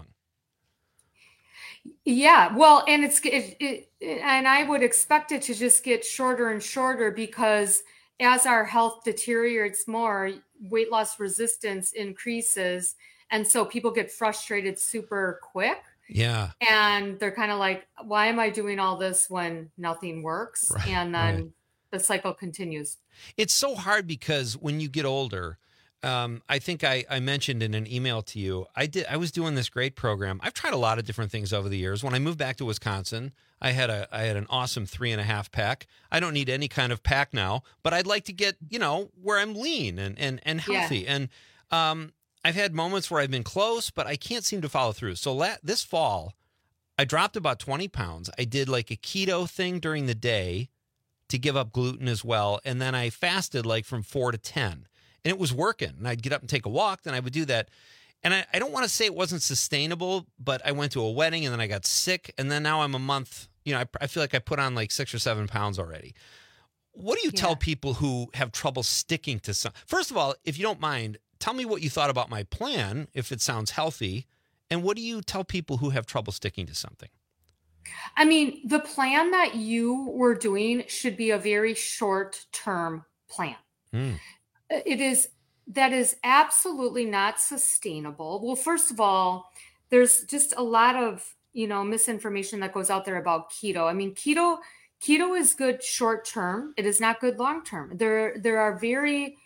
Yeah. Well, and it's, it, it, and I would expect it to just get shorter and shorter because as our health deteriorates more, weight loss resistance increases. And so people get frustrated super quick. Yeah. And they're kind of like, why am I doing all this when nothing works? Right, and then right. the cycle continues. It's so hard because when you get older, um, I think I, I mentioned in an email to you, I did, I was doing this great program. I've tried a lot of different things over the years. When I moved back to Wisconsin, I had a, I had an awesome three and a half pack. I don't need any kind of pack now, but I'd like to get, you know, where I'm lean and, and, and healthy. Yeah. And, um, I've had moments where I've been close, but I can't seem to follow through. So la- this fall, I dropped about twenty pounds. I did like a keto thing during the day to give up gluten as well. And then I fasted like from four to ten. And it was working. And I'd get up and take a walk. Then I would do that. And I, I don't want to say it wasn't sustainable, but I went to a wedding and then I got sick. And then now I'm a month, you know, I, I feel like I put on like six or seven pounds already. What do you yeah. tell people who have trouble sticking to some? First of all, if you don't mind, tell me what you thought about my plan, if it sounds healthy. And what do you tell people who have trouble sticking to something? I mean, the plan that you were doing should be a very short-term plan. Mm. It is, that is absolutely not sustainable. Well, first of all, there's just a lot of, you know, misinformation that goes out there about keto. I mean, keto, keto is good short-term. It is not good long-term. There, there are very,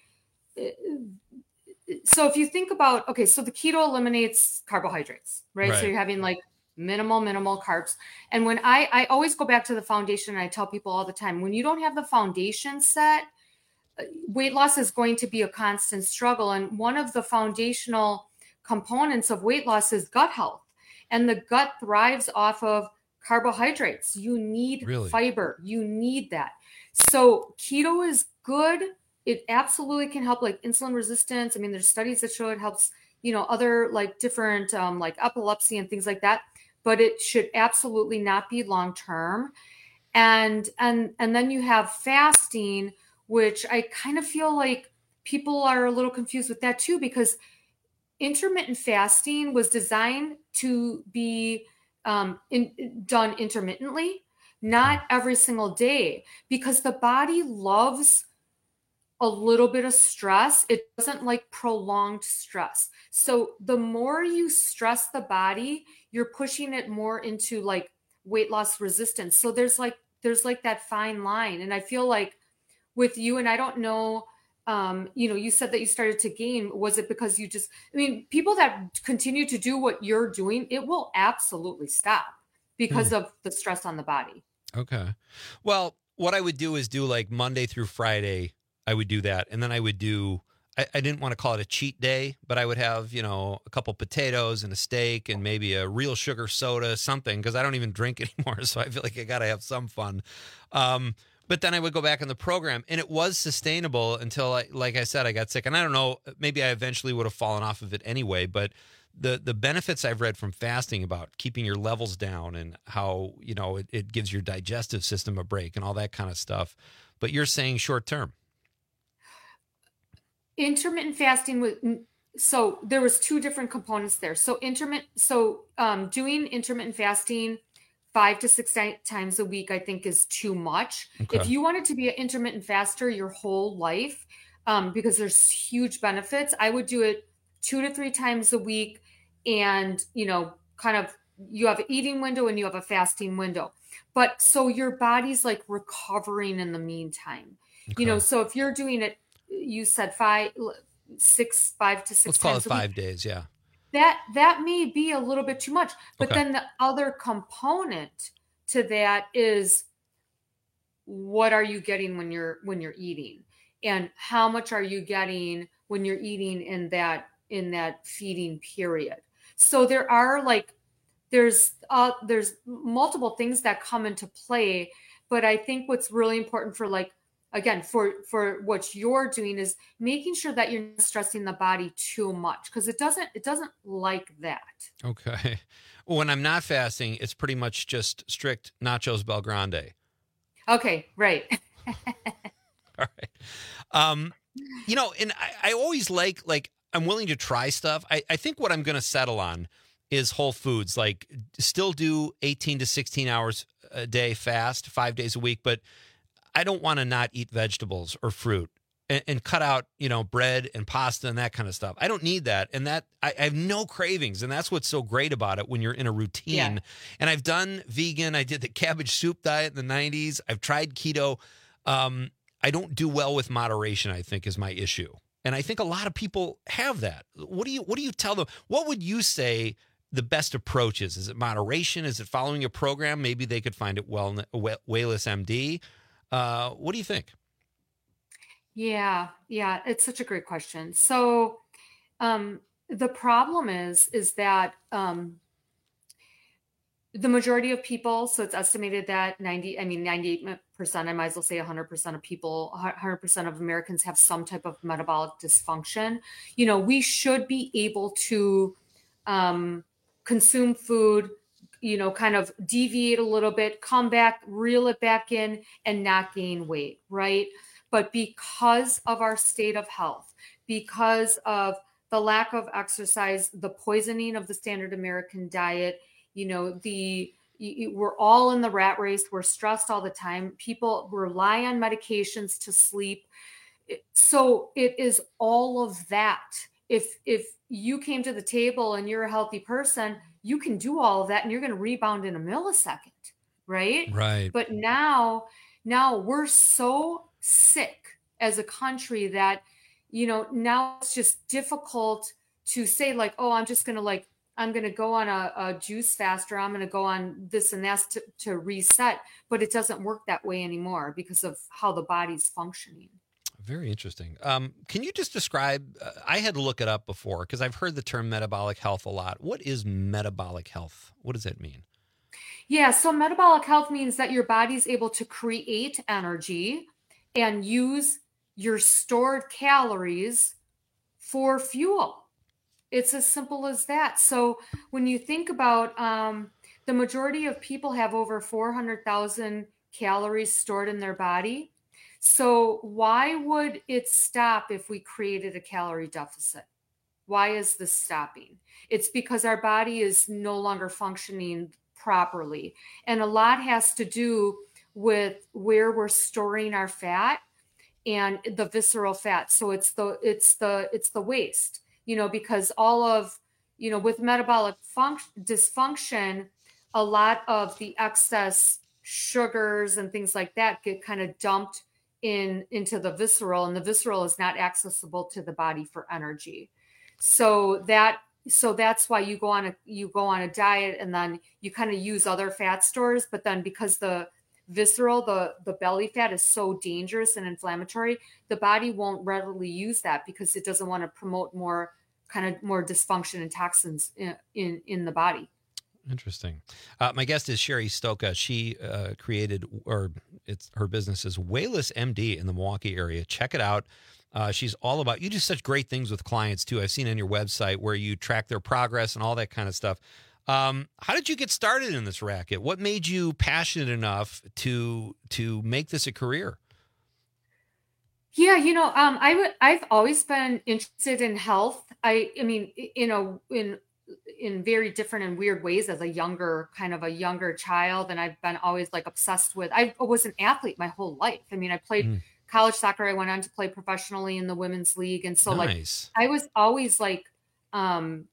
so if you think about, okay, so the keto eliminates carbohydrates, right? right? So you're having like minimal, minimal carbs. And when I, I always go back to the foundation, and I tell people all the time, when you don't have the foundation set, weight loss is going to be a constant struggle. And one of the foundational components of weight loss is gut health. And the gut thrives off of carbohydrates. You need Really? fiber. You need that. So keto is good. It absolutely can help like insulin resistance. I mean, there's studies that show it helps, you know, other like different um, like epilepsy and things like that, but it should absolutely not be long-term. And, and, and then you have fasting, which I kind of feel like people are a little confused with that too, because intermittent fasting was designed to be um, in, done intermittently, not every single day, because the body loves a little bit of stress. It doesn't like prolonged stress. So the more you stress the body, you're pushing it more into like weight loss resistance. So there's like, there's like that fine line. And I feel like with you, and I don't know, um, you know, you said that you started to gain. Was it because you just, I mean, people that continue to do what you're doing, it will absolutely stop because Hmm. of the stress on the body. Okay. Well, what I would do is do like Monday through Friday. I would do that. And then I would do, I, I didn't want to call it a cheat day, but I would have, you know, a couple potatoes and a steak and maybe a real sugar soda, something, because I don't even drink anymore. So I feel like I got to have some fun. Um, but then I would go back in the program, and it was sustainable until, I, like I said, I got sick. And I don't know, maybe I eventually would have fallen off of it anyway, but the the benefits I've read from fasting about keeping your levels down and how, you know, it, it gives your digestive system a break and all that kind of stuff. But you're saying short term. Intermittent fasting was, so there was two different components there. So intermittent, so um, doing intermittent fasting five to six ti- times a week, I think is too much. Okay. If you wanted to be an intermittent faster your whole life, um, because there's huge benefits, I would do it two to three times a week. And, you know, kind of, you have an eating window and you have a fasting window. But so your body's like recovering in the meantime, you know, so if you're doing it, you said five, six, five to six Let's call it times a week, five days. Yeah. that that may be a little bit too much. But Okay. then the other component to that is, what are you getting when you're when you're eating, and how much are you getting when you're eating in that in that feeding period? So there are like there's uh there's multiple things that come into play, but I think what's really important for like again, for, for what you're doing is making sure that you're not stressing the body too much, because it doesn't, it doesn't like that. Okay. Well, when I'm not fasting, it's pretty much just strict nachos Belgrande. Okay. Right. All right. Um, you know, and I, I always like, like, I'm willing to try stuff. I, I think what I'm going to settle on is whole foods, like still do eighteen to sixteen hours a day fast, five days a week, but I don't want to not eat vegetables or fruit and, and cut out, you know, bread and pasta and that kind of stuff. I don't need that. And that I, I have no cravings. And that's what's so great about it when you're in a routine. Yeah. And I've done vegan. I did the cabbage soup diet in the nineties. I've tried keto. Um, I don't do well with moderation, I think, is my issue. And I think a lot of people have that. What do you, what do you tell them? What would you say the best approach is? Is it moderation? Is it following a program? Maybe they could find it well, Wayless M D. Uh, what do you think? Yeah, yeah, it's such a great question. So, um, the problem is, is that um, the majority of people, so it's estimated that ninety, I mean, ninety-eight percent, I might as well say one hundred percent of people, one hundred percent of Americans have some type of metabolic dysfunction. You know, we should be able to um, consume food, you know, kind of deviate a little bit, come back, reel it back in, and not gain weight, right? But because of our state of health, because of the lack of exercise, the poisoning of the standard American diet, you know, the we're all in the rat race. We're stressed all the time. People rely on medications to sleep. So it is all of that. If if you came to the table and you're a healthy person, you can do all of that and you're going to rebound in a millisecond, right? Right. But now, now we're so sick as a country that, you know, now it's just difficult to say like, oh, I'm just going to like, I'm going to go on a, a juice fast, or I'm going to go on this and that to, to reset. But it doesn't work that way anymore because of how the body's functioning. Very interesting. Um, can you just describe, uh, I had to look it up before because I've heard the term metabolic health a lot. What is metabolic health? What does that mean? Yeah, so metabolic health means that your body's able to create energy and use your stored calories for fuel. It's as simple as that. So when you think about um, the majority of people have over four hundred thousand calories stored in their body. So why would it stop if we created a calorie deficit? Why is this stopping? It's because our body is no longer functioning properly. And a lot has to do with where we're storing our fat and the visceral fat. So it's the it's the it's the waste. You know, because all of, you know, with metabolic function, dysfunction, a lot of the excess sugars and things like that get kind of dumped in into the visceral, and the visceral is not accessible to the body for energy. So that so that's why you go on a you go on a diet, and then you kind of use other fat stores, but then because the visceral, the the belly fat is so dangerous and inflammatory, the body won't readily use that because it doesn't want to promote more kind of more dysfunction and toxins in in, in the body. Interesting. Uh, my guest is Sherry Stoka. She uh, created, or it's her business is Wayless M D in the Milwaukee area. Check it out. Uh, she's all about, you do such great things with clients too. I've seen on your website where you track their progress and all that kind of stuff. Um, how did you get started in this racket? What made you passionate enough to to make this a career? Yeah, you know, um, I would. I've always been interested in health. I, I mean, you know, in in very different and weird ways as a younger, kind of a younger child, and I've been always like obsessed with. I was an athlete my whole life. I mean, I played mm. college soccer. I went on to play professionally in the women's league, and so nice. like I was always like um,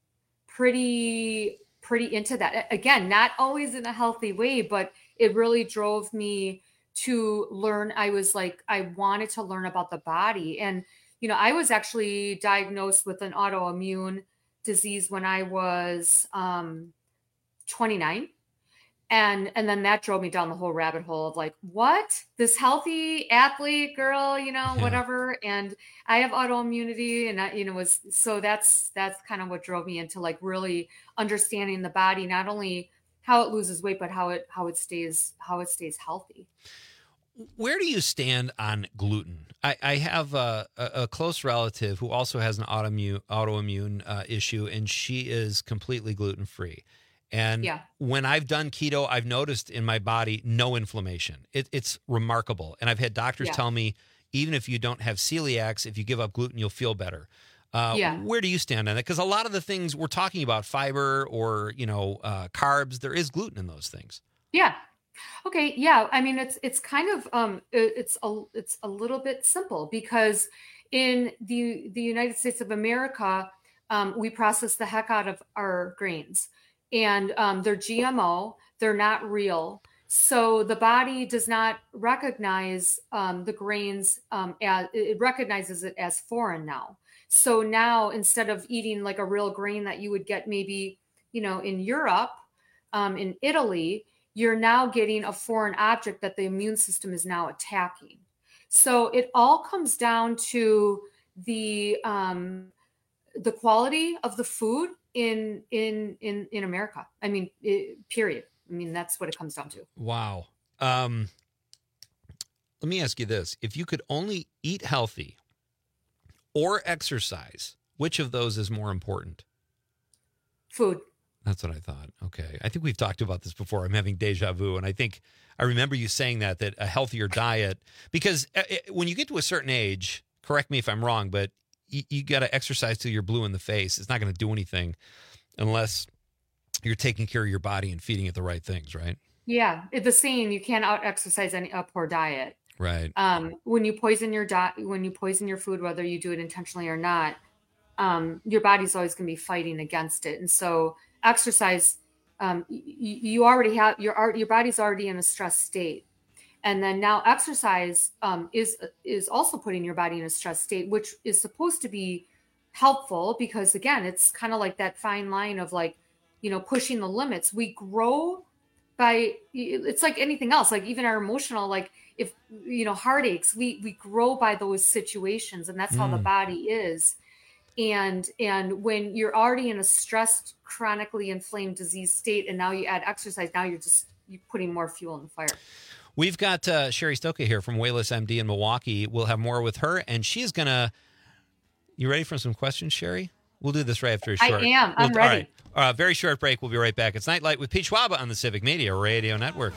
pretty. pretty into that. Again, not always in a healthy way, but it really drove me to learn. I was like, I wanted to learn about the body. And, you know, I was actually diagnosed with an autoimmune disease when I was um, twenty-nine. And, and then that drove me down the whole rabbit hole of like, what? This healthy athlete girl, you know, Yeah. whatever. And I have autoimmunity, and I, you know, was, so that's, that's kind of what drove me into like really understanding the body, not only how it loses weight, but how it, how it stays, how it stays healthy. Where do you stand on gluten? I, I have a, a close relative who also has an autoimmune, autoimmune uh, issue, and she is completely gluten-free. And Yeah. when I've done keto, I've noticed in my body no inflammation. It, it's remarkable. And I've had doctors Yeah. tell me, even if you don't have celiacs, if you give up gluten, you'll feel better. Uh, Yeah. Where do you stand on that? Because a lot of the things we're talking about, fiber or, you know, uh, carbs, there is gluten in those things. Yeah. Okay. Yeah. I mean, it's, it's kind of, um, it- it's a, it's a little bit simple because in the, the United States of America, um, we process the heck out of our grains, and um, they're G M O, they're not real. So the body does not recognize um, the grains um, as, it recognizes it as foreign now. So now instead of eating like a real grain that you would get maybe, you know, in Europe, um, in Italy, you're now getting a foreign object that the immune system is now attacking. So it all comes down to the um, the quality of the food in in in in America. I mean, it, period. I mean, that's what it comes down to. Wow. Um, let me ask you this. If you could only eat healthy or exercise, which of those is more important? Food. That's what I thought. Okay. I think we've talked about this before. I'm having deja vu. And I think I remember you saying that, that a healthier diet, because uh, it, when you get to a certain age, correct me if I'm wrong, but you, you got to exercise till you're blue in the face. It's not going to do anything unless you're taking care of your body and feeding it the right things, right? Yeah, it- the saying, you can't out exercise any a poor diet. Right. Um, when you poison your diet, when you poison your food, whether you do it intentionally or not, um, your body's always going to be fighting against it. And so exercise, um, y- y- you already have your art, your body's already in a stress state. And then now exercise um, is is also putting your body in a stress state, which is supposed to be helpful because, again, it's kind of like that fine line of like you know, pushing the limits. We grow by, it's like anything else, like even our emotional, like if, you know, heartaches, we, we grow by those situations, and that's how Mm. the body is. And, and when you're already in a stressed, chronically inflamed disease state, and now you add exercise, now you're just, you're putting more fuel in the fire. We've got uh, Sherry Stoka here from Wayless M D in Milwaukee. We'll have more with her, and she's going to, you ready for some questions, Sherry? We'll do this right after a I short. am. I'm we'll, ready. All right. Uh, very short break. We'll be right back. It's Nightlight with Pete Schwaba on the Civic Media Radio Network.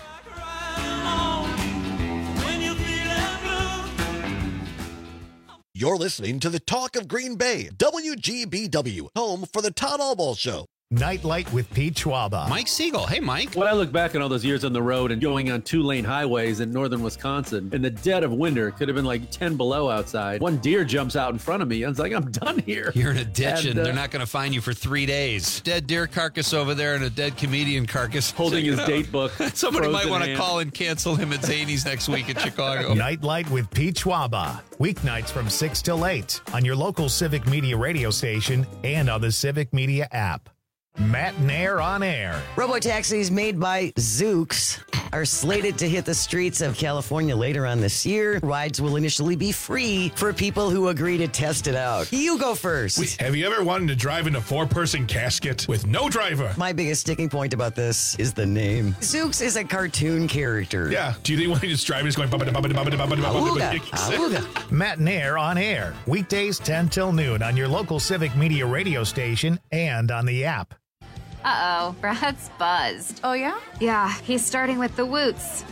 You're listening to the Talk of Green Bay, W G B W, home for the Todd Allball Show. Nightlight with Pete Schwaba. Mike Siegel. Hey, Mike. When I look back on all those years on the road and going on two-lane highways in northern Wisconsin, in the dead of winter, it could have been like ten below outside. One deer jumps out in front of me. I was like, I'm done here. You're in a ditch, and, And, uh, they're not going to find you for three days. Dead deer carcass over there and a dead comedian carcass. Holding his date book. Somebody might frozen want to hand. call and cancel him at Zany's next week in Chicago. Nightlight with Pete Schwaba. Weeknights from six till eight on your local Civic Media radio station and on the Civic Media app. Matt Nair on air. Robotaxis made by Zoox are slated to hit the streets of California later on this year. Rides will initially be free for people who agree to test it out. You go first. Wait, have you ever wanted to drive in a four-person casket with no driver? My biggest sticking point about this is the name. Zoox is a cartoon character. Yeah. Do you think when he just driving is going bubba bubba bubba bubba Awooga, bubba? awooga. Matt Nair on air. Weekdays ten till noon on your local Civic Media radio station and on the app. Uh-oh, Brad's buzzed. Oh, yeah? Yeah, he's starting with the woots.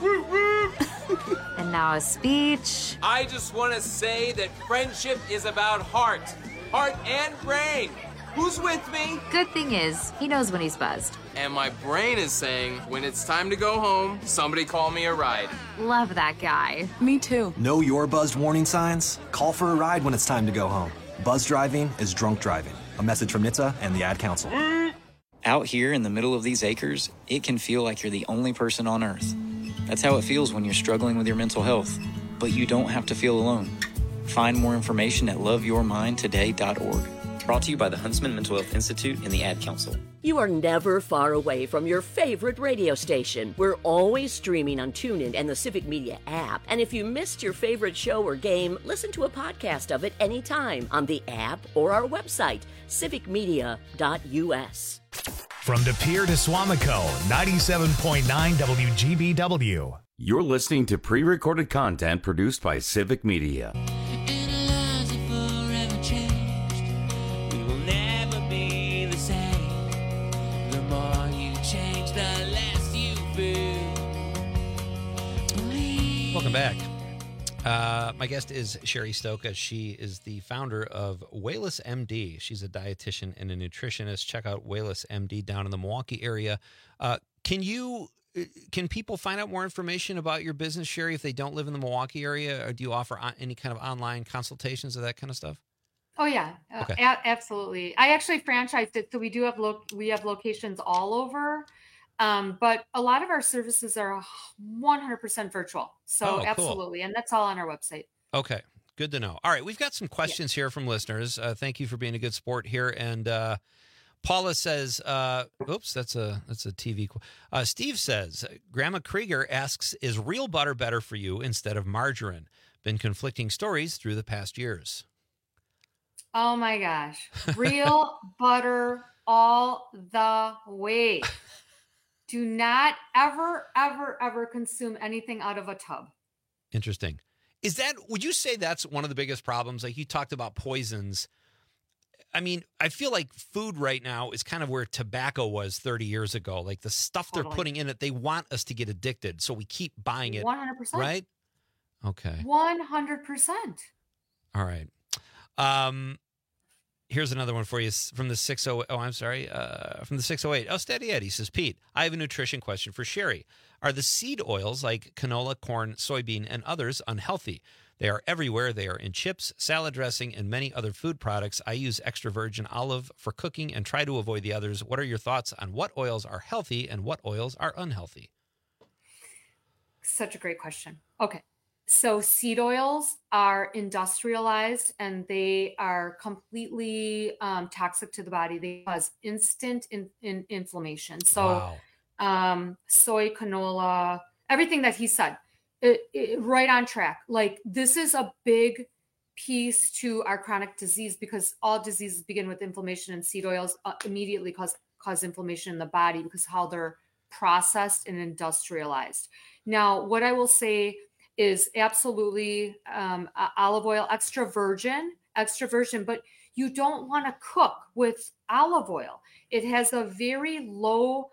And now a speech. I just want to say that friendship is about heart. Heart and brain. Who's with me? Good thing is, he knows when he's buzzed. And my brain is saying, when it's time to go home, somebody call me a ride. Love that guy. Me too. Know your buzzed warning signs? Call for a ride when it's time to go home. Buzz driving is drunk driving. A message from N H T S A and the Ad Council. Out here in the middle of these acres, it can feel like you're the only person on Earth. That's how it feels when you're struggling with your mental health. But you don't have to feel alone. Find more information at love your mind today dot org. Brought to you by the Huntsman Mental Health Institute and the Ad Council. You are never far away from your favorite radio station. We're always streaming on TuneIn and the Civic Media app. And if you missed your favorite show or game, listen to a podcast of it anytime on the app or our website, civic media dot u s. From De Pere to Swamico, ninety-seven point nine W G B W. You're listening to pre-recorded content produced by Civic Media. Welcome back. Uh, my guest is Sherry Stoka. She is the founder of Wayless M D. She's a dietitian and a nutritionist. Check out Wayless M D down in the Milwaukee area. Uh, can you, can people find out more information about your business, Sherry, if they don't live in the Milwaukee area? Or do you offer on, any kind of online consultations or that kind of stuff? Oh yeah, uh, Okay. a- absolutely. I actually franchised it, so we do have lo- we have locations all over. Um, but a lot of our services are one hundred percent virtual. So Oh, cool. absolutely. And that's all on our website. Okay, good to know. All right, we've got some questions here from listeners. Uh, thank you for being a good sport here. And uh, Paula says, uh, "Oops, that's a that's a T V." qu- Uh, Steve says, "Grandma Krieger asks, is real butter better for you instead of margarine? Been conflicting stories through the past years." Oh my gosh. Real butter all the way. Do not ever, ever, ever consume anything out of a tub. Interesting. Is that? Would you say that's one of the biggest problems? Like you talked about poisons. I mean, I feel like food right now is kind of where tobacco was thirty years ago. Like the stuff they're Totally. putting in it, they want us to get addicted, so we keep buying it. one hundred percent. Right? Okay. one hundred percent. All right. Um, here's another one for you s- from the six oh. Oh, I'm sorry. Uh, from the six oh eight. Oh, Steady Eddie says, Pete, I have a nutrition question for Sherry. Are the seed oils like canola, corn, soybean, and others unhealthy? They are everywhere. They are in chips, salad dressing, and many other food products. I use extra virgin olive for cooking and try to avoid the others. What are your thoughts on what oils are healthy and what oils are unhealthy? Such a great question. Okay. So seed oils are industrialized and they are completely um, toxic to the body. They cause instant in, in, inflammation. So Wow. um, soy, canola, everything that he said, it, it, right on track. Like this is a big piece to our chronic disease because all diseases begin with inflammation, and seed oils uh, immediately cause cause inflammation in the body because how they're processed and industrialized. Now, what I will say is absolutely um, uh, olive oil, extra virgin, extra virgin, but you don't want to cook with olive oil. It has a very low,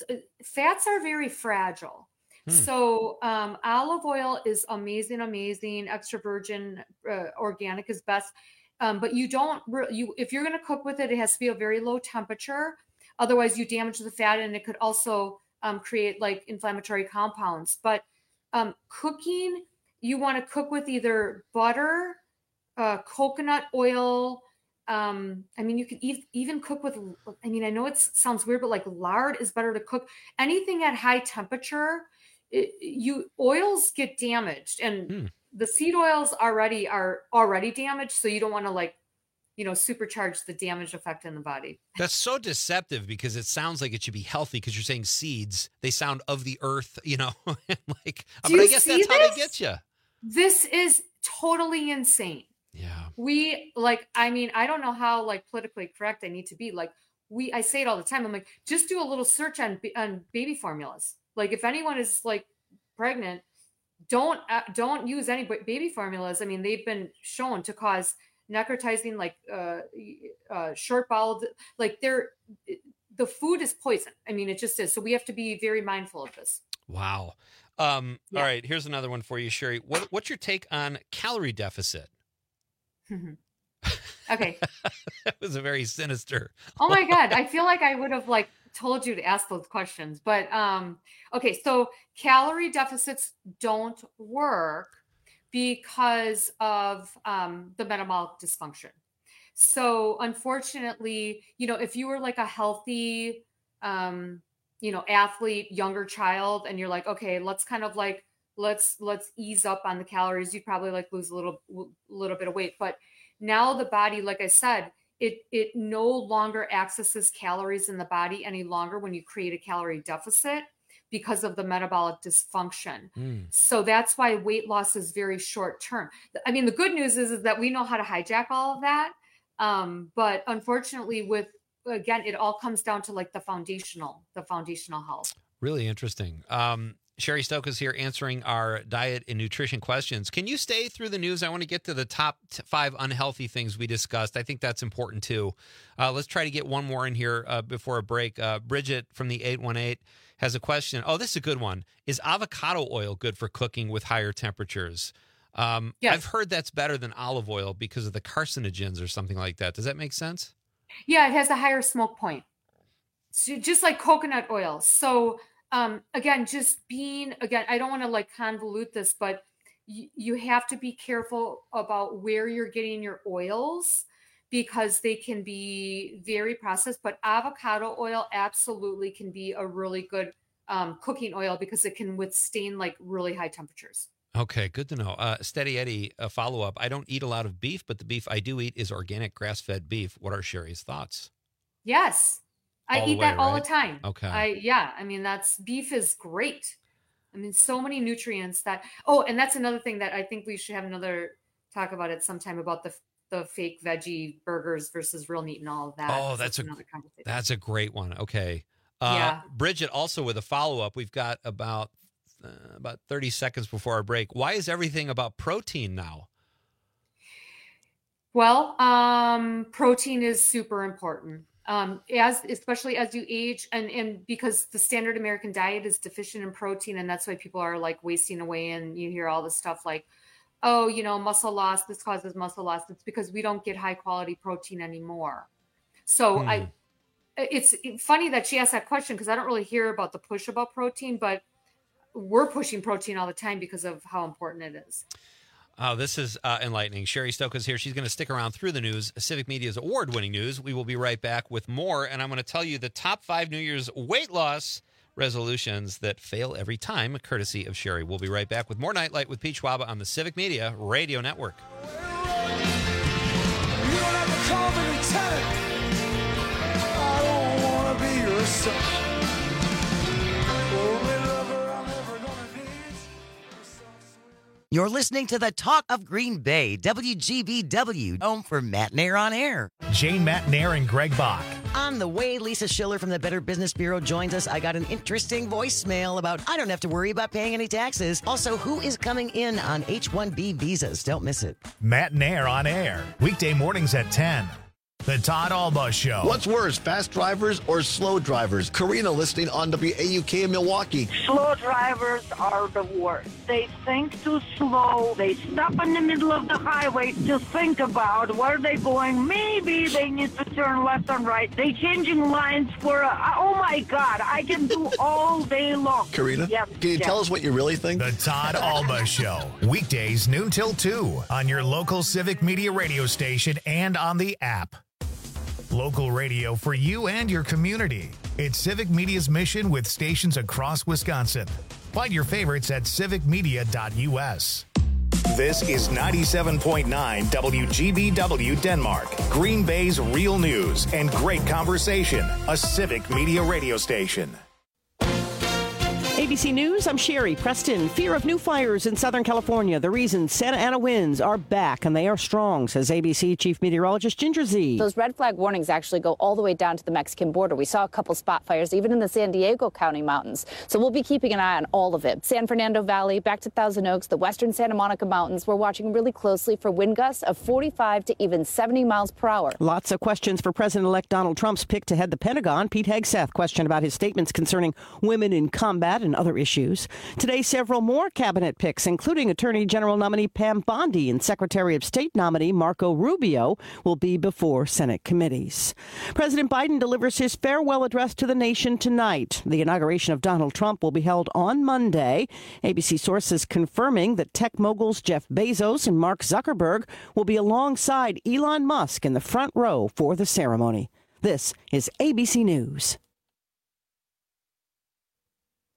fats are very fragile. Hmm. So um, olive oil is amazing, amazing. Extra virgin, uh, organic is best. Um, but you don't, re- you if you're going to cook with it, it has to be a very low temperature. Otherwise, you damage the fat, and it could also um, create like inflammatory compounds. But um, cooking, you want to cook with either butter, uh, coconut oil. Um, I mean, you could e- even cook with, I mean, I know it sounds weird, but like lard is better to cook. Anything at high temperature, it, you oils get damaged, and hmm. the seed oils already are already damaged. So you don't want to like, you know, supercharge the damage effect in the body. That's so deceptive because it sounds like it should be healthy because you're saying seeds. They sound of the earth, you know, like, Do but I you guess see that's how this? they get you. This is totally insane. Yeah. We like, I mean, I don't know how like politically correct I need to be. Like we, I say it all the time. I'm like, just do a little search on, on baby formulas. Like if anyone is like pregnant, don't, uh, don't use any baby formulas. I mean, they've been shown to cause necrotizing, like uh, uh, short bowel, like they're, the food is poison. I mean, it just is. So we have to be very mindful of this. Wow. Um, Yeah. All right. Here's another one for you, Sherry. What, what's your take on calorie deficit? Okay. That was a very sinister. Oh my God. I feel like I would have like told you to ask those questions, but um, okay. So calorie deficits don't work because of um, the metabolic dysfunction. So unfortunately, you know, if you were like a healthy, um, you know, athlete, younger child, and you're like, okay, let's kind of like, let's, let's ease up on the calories. You'd probably like lose a little, little bit of weight, but now the body, like I said, it, it no longer accesses calories in the body any longer when you create a calorie deficit because of the metabolic dysfunction. Mm. So that's why weight loss is very short term. I mean, the good news is, is that we know how to hijack all of that. Um, but unfortunately with, again, it all comes down to like the foundational, the foundational health. Really interesting. Um, Sherry Stokas here answering our diet and nutrition questions. Can you stay through the news? I want to get to the top t- five unhealthy things we discussed. I think that's important too. Uh, let's try to get one more in here uh, before a break. Uh, Bridget from the eight one eight has a question. Oh, this is a good one. Is avocado oil good for cooking with higher temperatures? Um, Yes. I've heard that's better than olive oil because of the carcinogens or something like that. Does that make sense? Yeah, it has a higher smoke point. So just like coconut oil. So um, again, just being, again, I don't want to like convolute this, but y- you have to be careful about where you're getting your oils because they can be very processed, but avocado oil absolutely can be a really good um, cooking oil because it can withstand like really high temperatures. Okay, good to know. Uh, Steady Eddie, a follow-up. I don't eat a lot of beef, but the beef I do eat is organic grass-fed beef. What are Sherry's thoughts? Yes. I All the eat way, that all right? the time. Okay. I, yeah. I mean, that's beef is great. I mean, so many nutrients that, oh, and that's another thing that I think we should have another talk about it sometime about the, the fake veggie burgers versus real meat and all of that. Oh, that's a another conversation. that's a great one. Okay. Uh, Yeah. Bridget, also with a follow-up, we've got about uh, about thirty seconds before our break. Why is everything about protein now? Well, um, protein is super important. Um, as especially as you age, and and because the standard American diet is deficient in protein, and that's why people are like wasting away. And you hear all this stuff like, oh, you know, muscle loss. This causes muscle loss. It's because we don't get high quality protein anymore. So Hmm. I, it's funny that she asked that question because I don't really hear about the push about protein, but we're pushing protein all the time because of how important it is. Oh, this is uh, enlightening. Sherry Stokas here. She's going to stick around through the news, Civic Media's award-winning news. We will be right back with more, and I'm going to tell you the top five New Year's weight loss resolutions that fail every time, courtesy of Sherry. We'll be right back with more Nightlight with Pete Schwaba on the Civic Media Radio Network. You're listening to the Talk of Green Bay, W G B W, home for Matt Nair on Air. Jane Matt Nair and Greg Bach. On the way, Lisa Schiller from the Better Business Bureau joins us. I got an interesting voicemail about I don't have to worry about paying any taxes. Also, who is coming in on H one B visas? Don't miss it. Matt Nair on Air, weekday mornings at ten. The Todd Alba Show. What's worse, fast drivers or slow drivers? Karina listening on W A U K in Milwaukee. Slow drivers are the worst. They think too slow. They stop in the middle of the highway to think about where they're going. Maybe they need to turn left and right. They changing lines for, a, oh my God, I can do all day long. Karina, yes, can you yes. tell us what you really think? The Todd Alba Show. Weekdays noon till two on your local Civic Media radio station and on the app. Local radio for you and your community. It's Civic Media's mission with stations across Wisconsin. Find your favorites at civic media dot U S. This is ninety-seven point nine W G B W Denmark, Green Bay's real news and great conversation. A Civic Media radio station. A B C News, I'm Sherry Preston. Fear of new fires in Southern California. The reason Santa Ana winds are back, and they are strong, says A B C Chief Meteorologist Ginger Zee. Those red flag warnings actually go all the way down to the Mexican border. We saw a couple spot fires even in the San Diego County mountains. So we'll be keeping an eye on all of it. San Fernando Valley, back to Thousand Oaks, the western Santa Monica Mountains. We're watching really closely for wind gusts of forty-five to even seventy miles per hour. Lots of questions for President-elect Donald Trump's pick to head the Pentagon. Pete Hegseth questioned about his statements concerning women in combat and other issues. Today, several more cabinet picks, including Attorney General nominee Pam Bondi and Secretary of State nominee Marco Rubio, will be before Senate committees. President Biden delivers his farewell address to the nation tonight. The inauguration of Donald Trump will be held on Monday. A B C sources confirming that tech moguls Jeff Bezos and Mark Zuckerberg will be alongside Elon Musk in the front row for the ceremony. This is A B C News.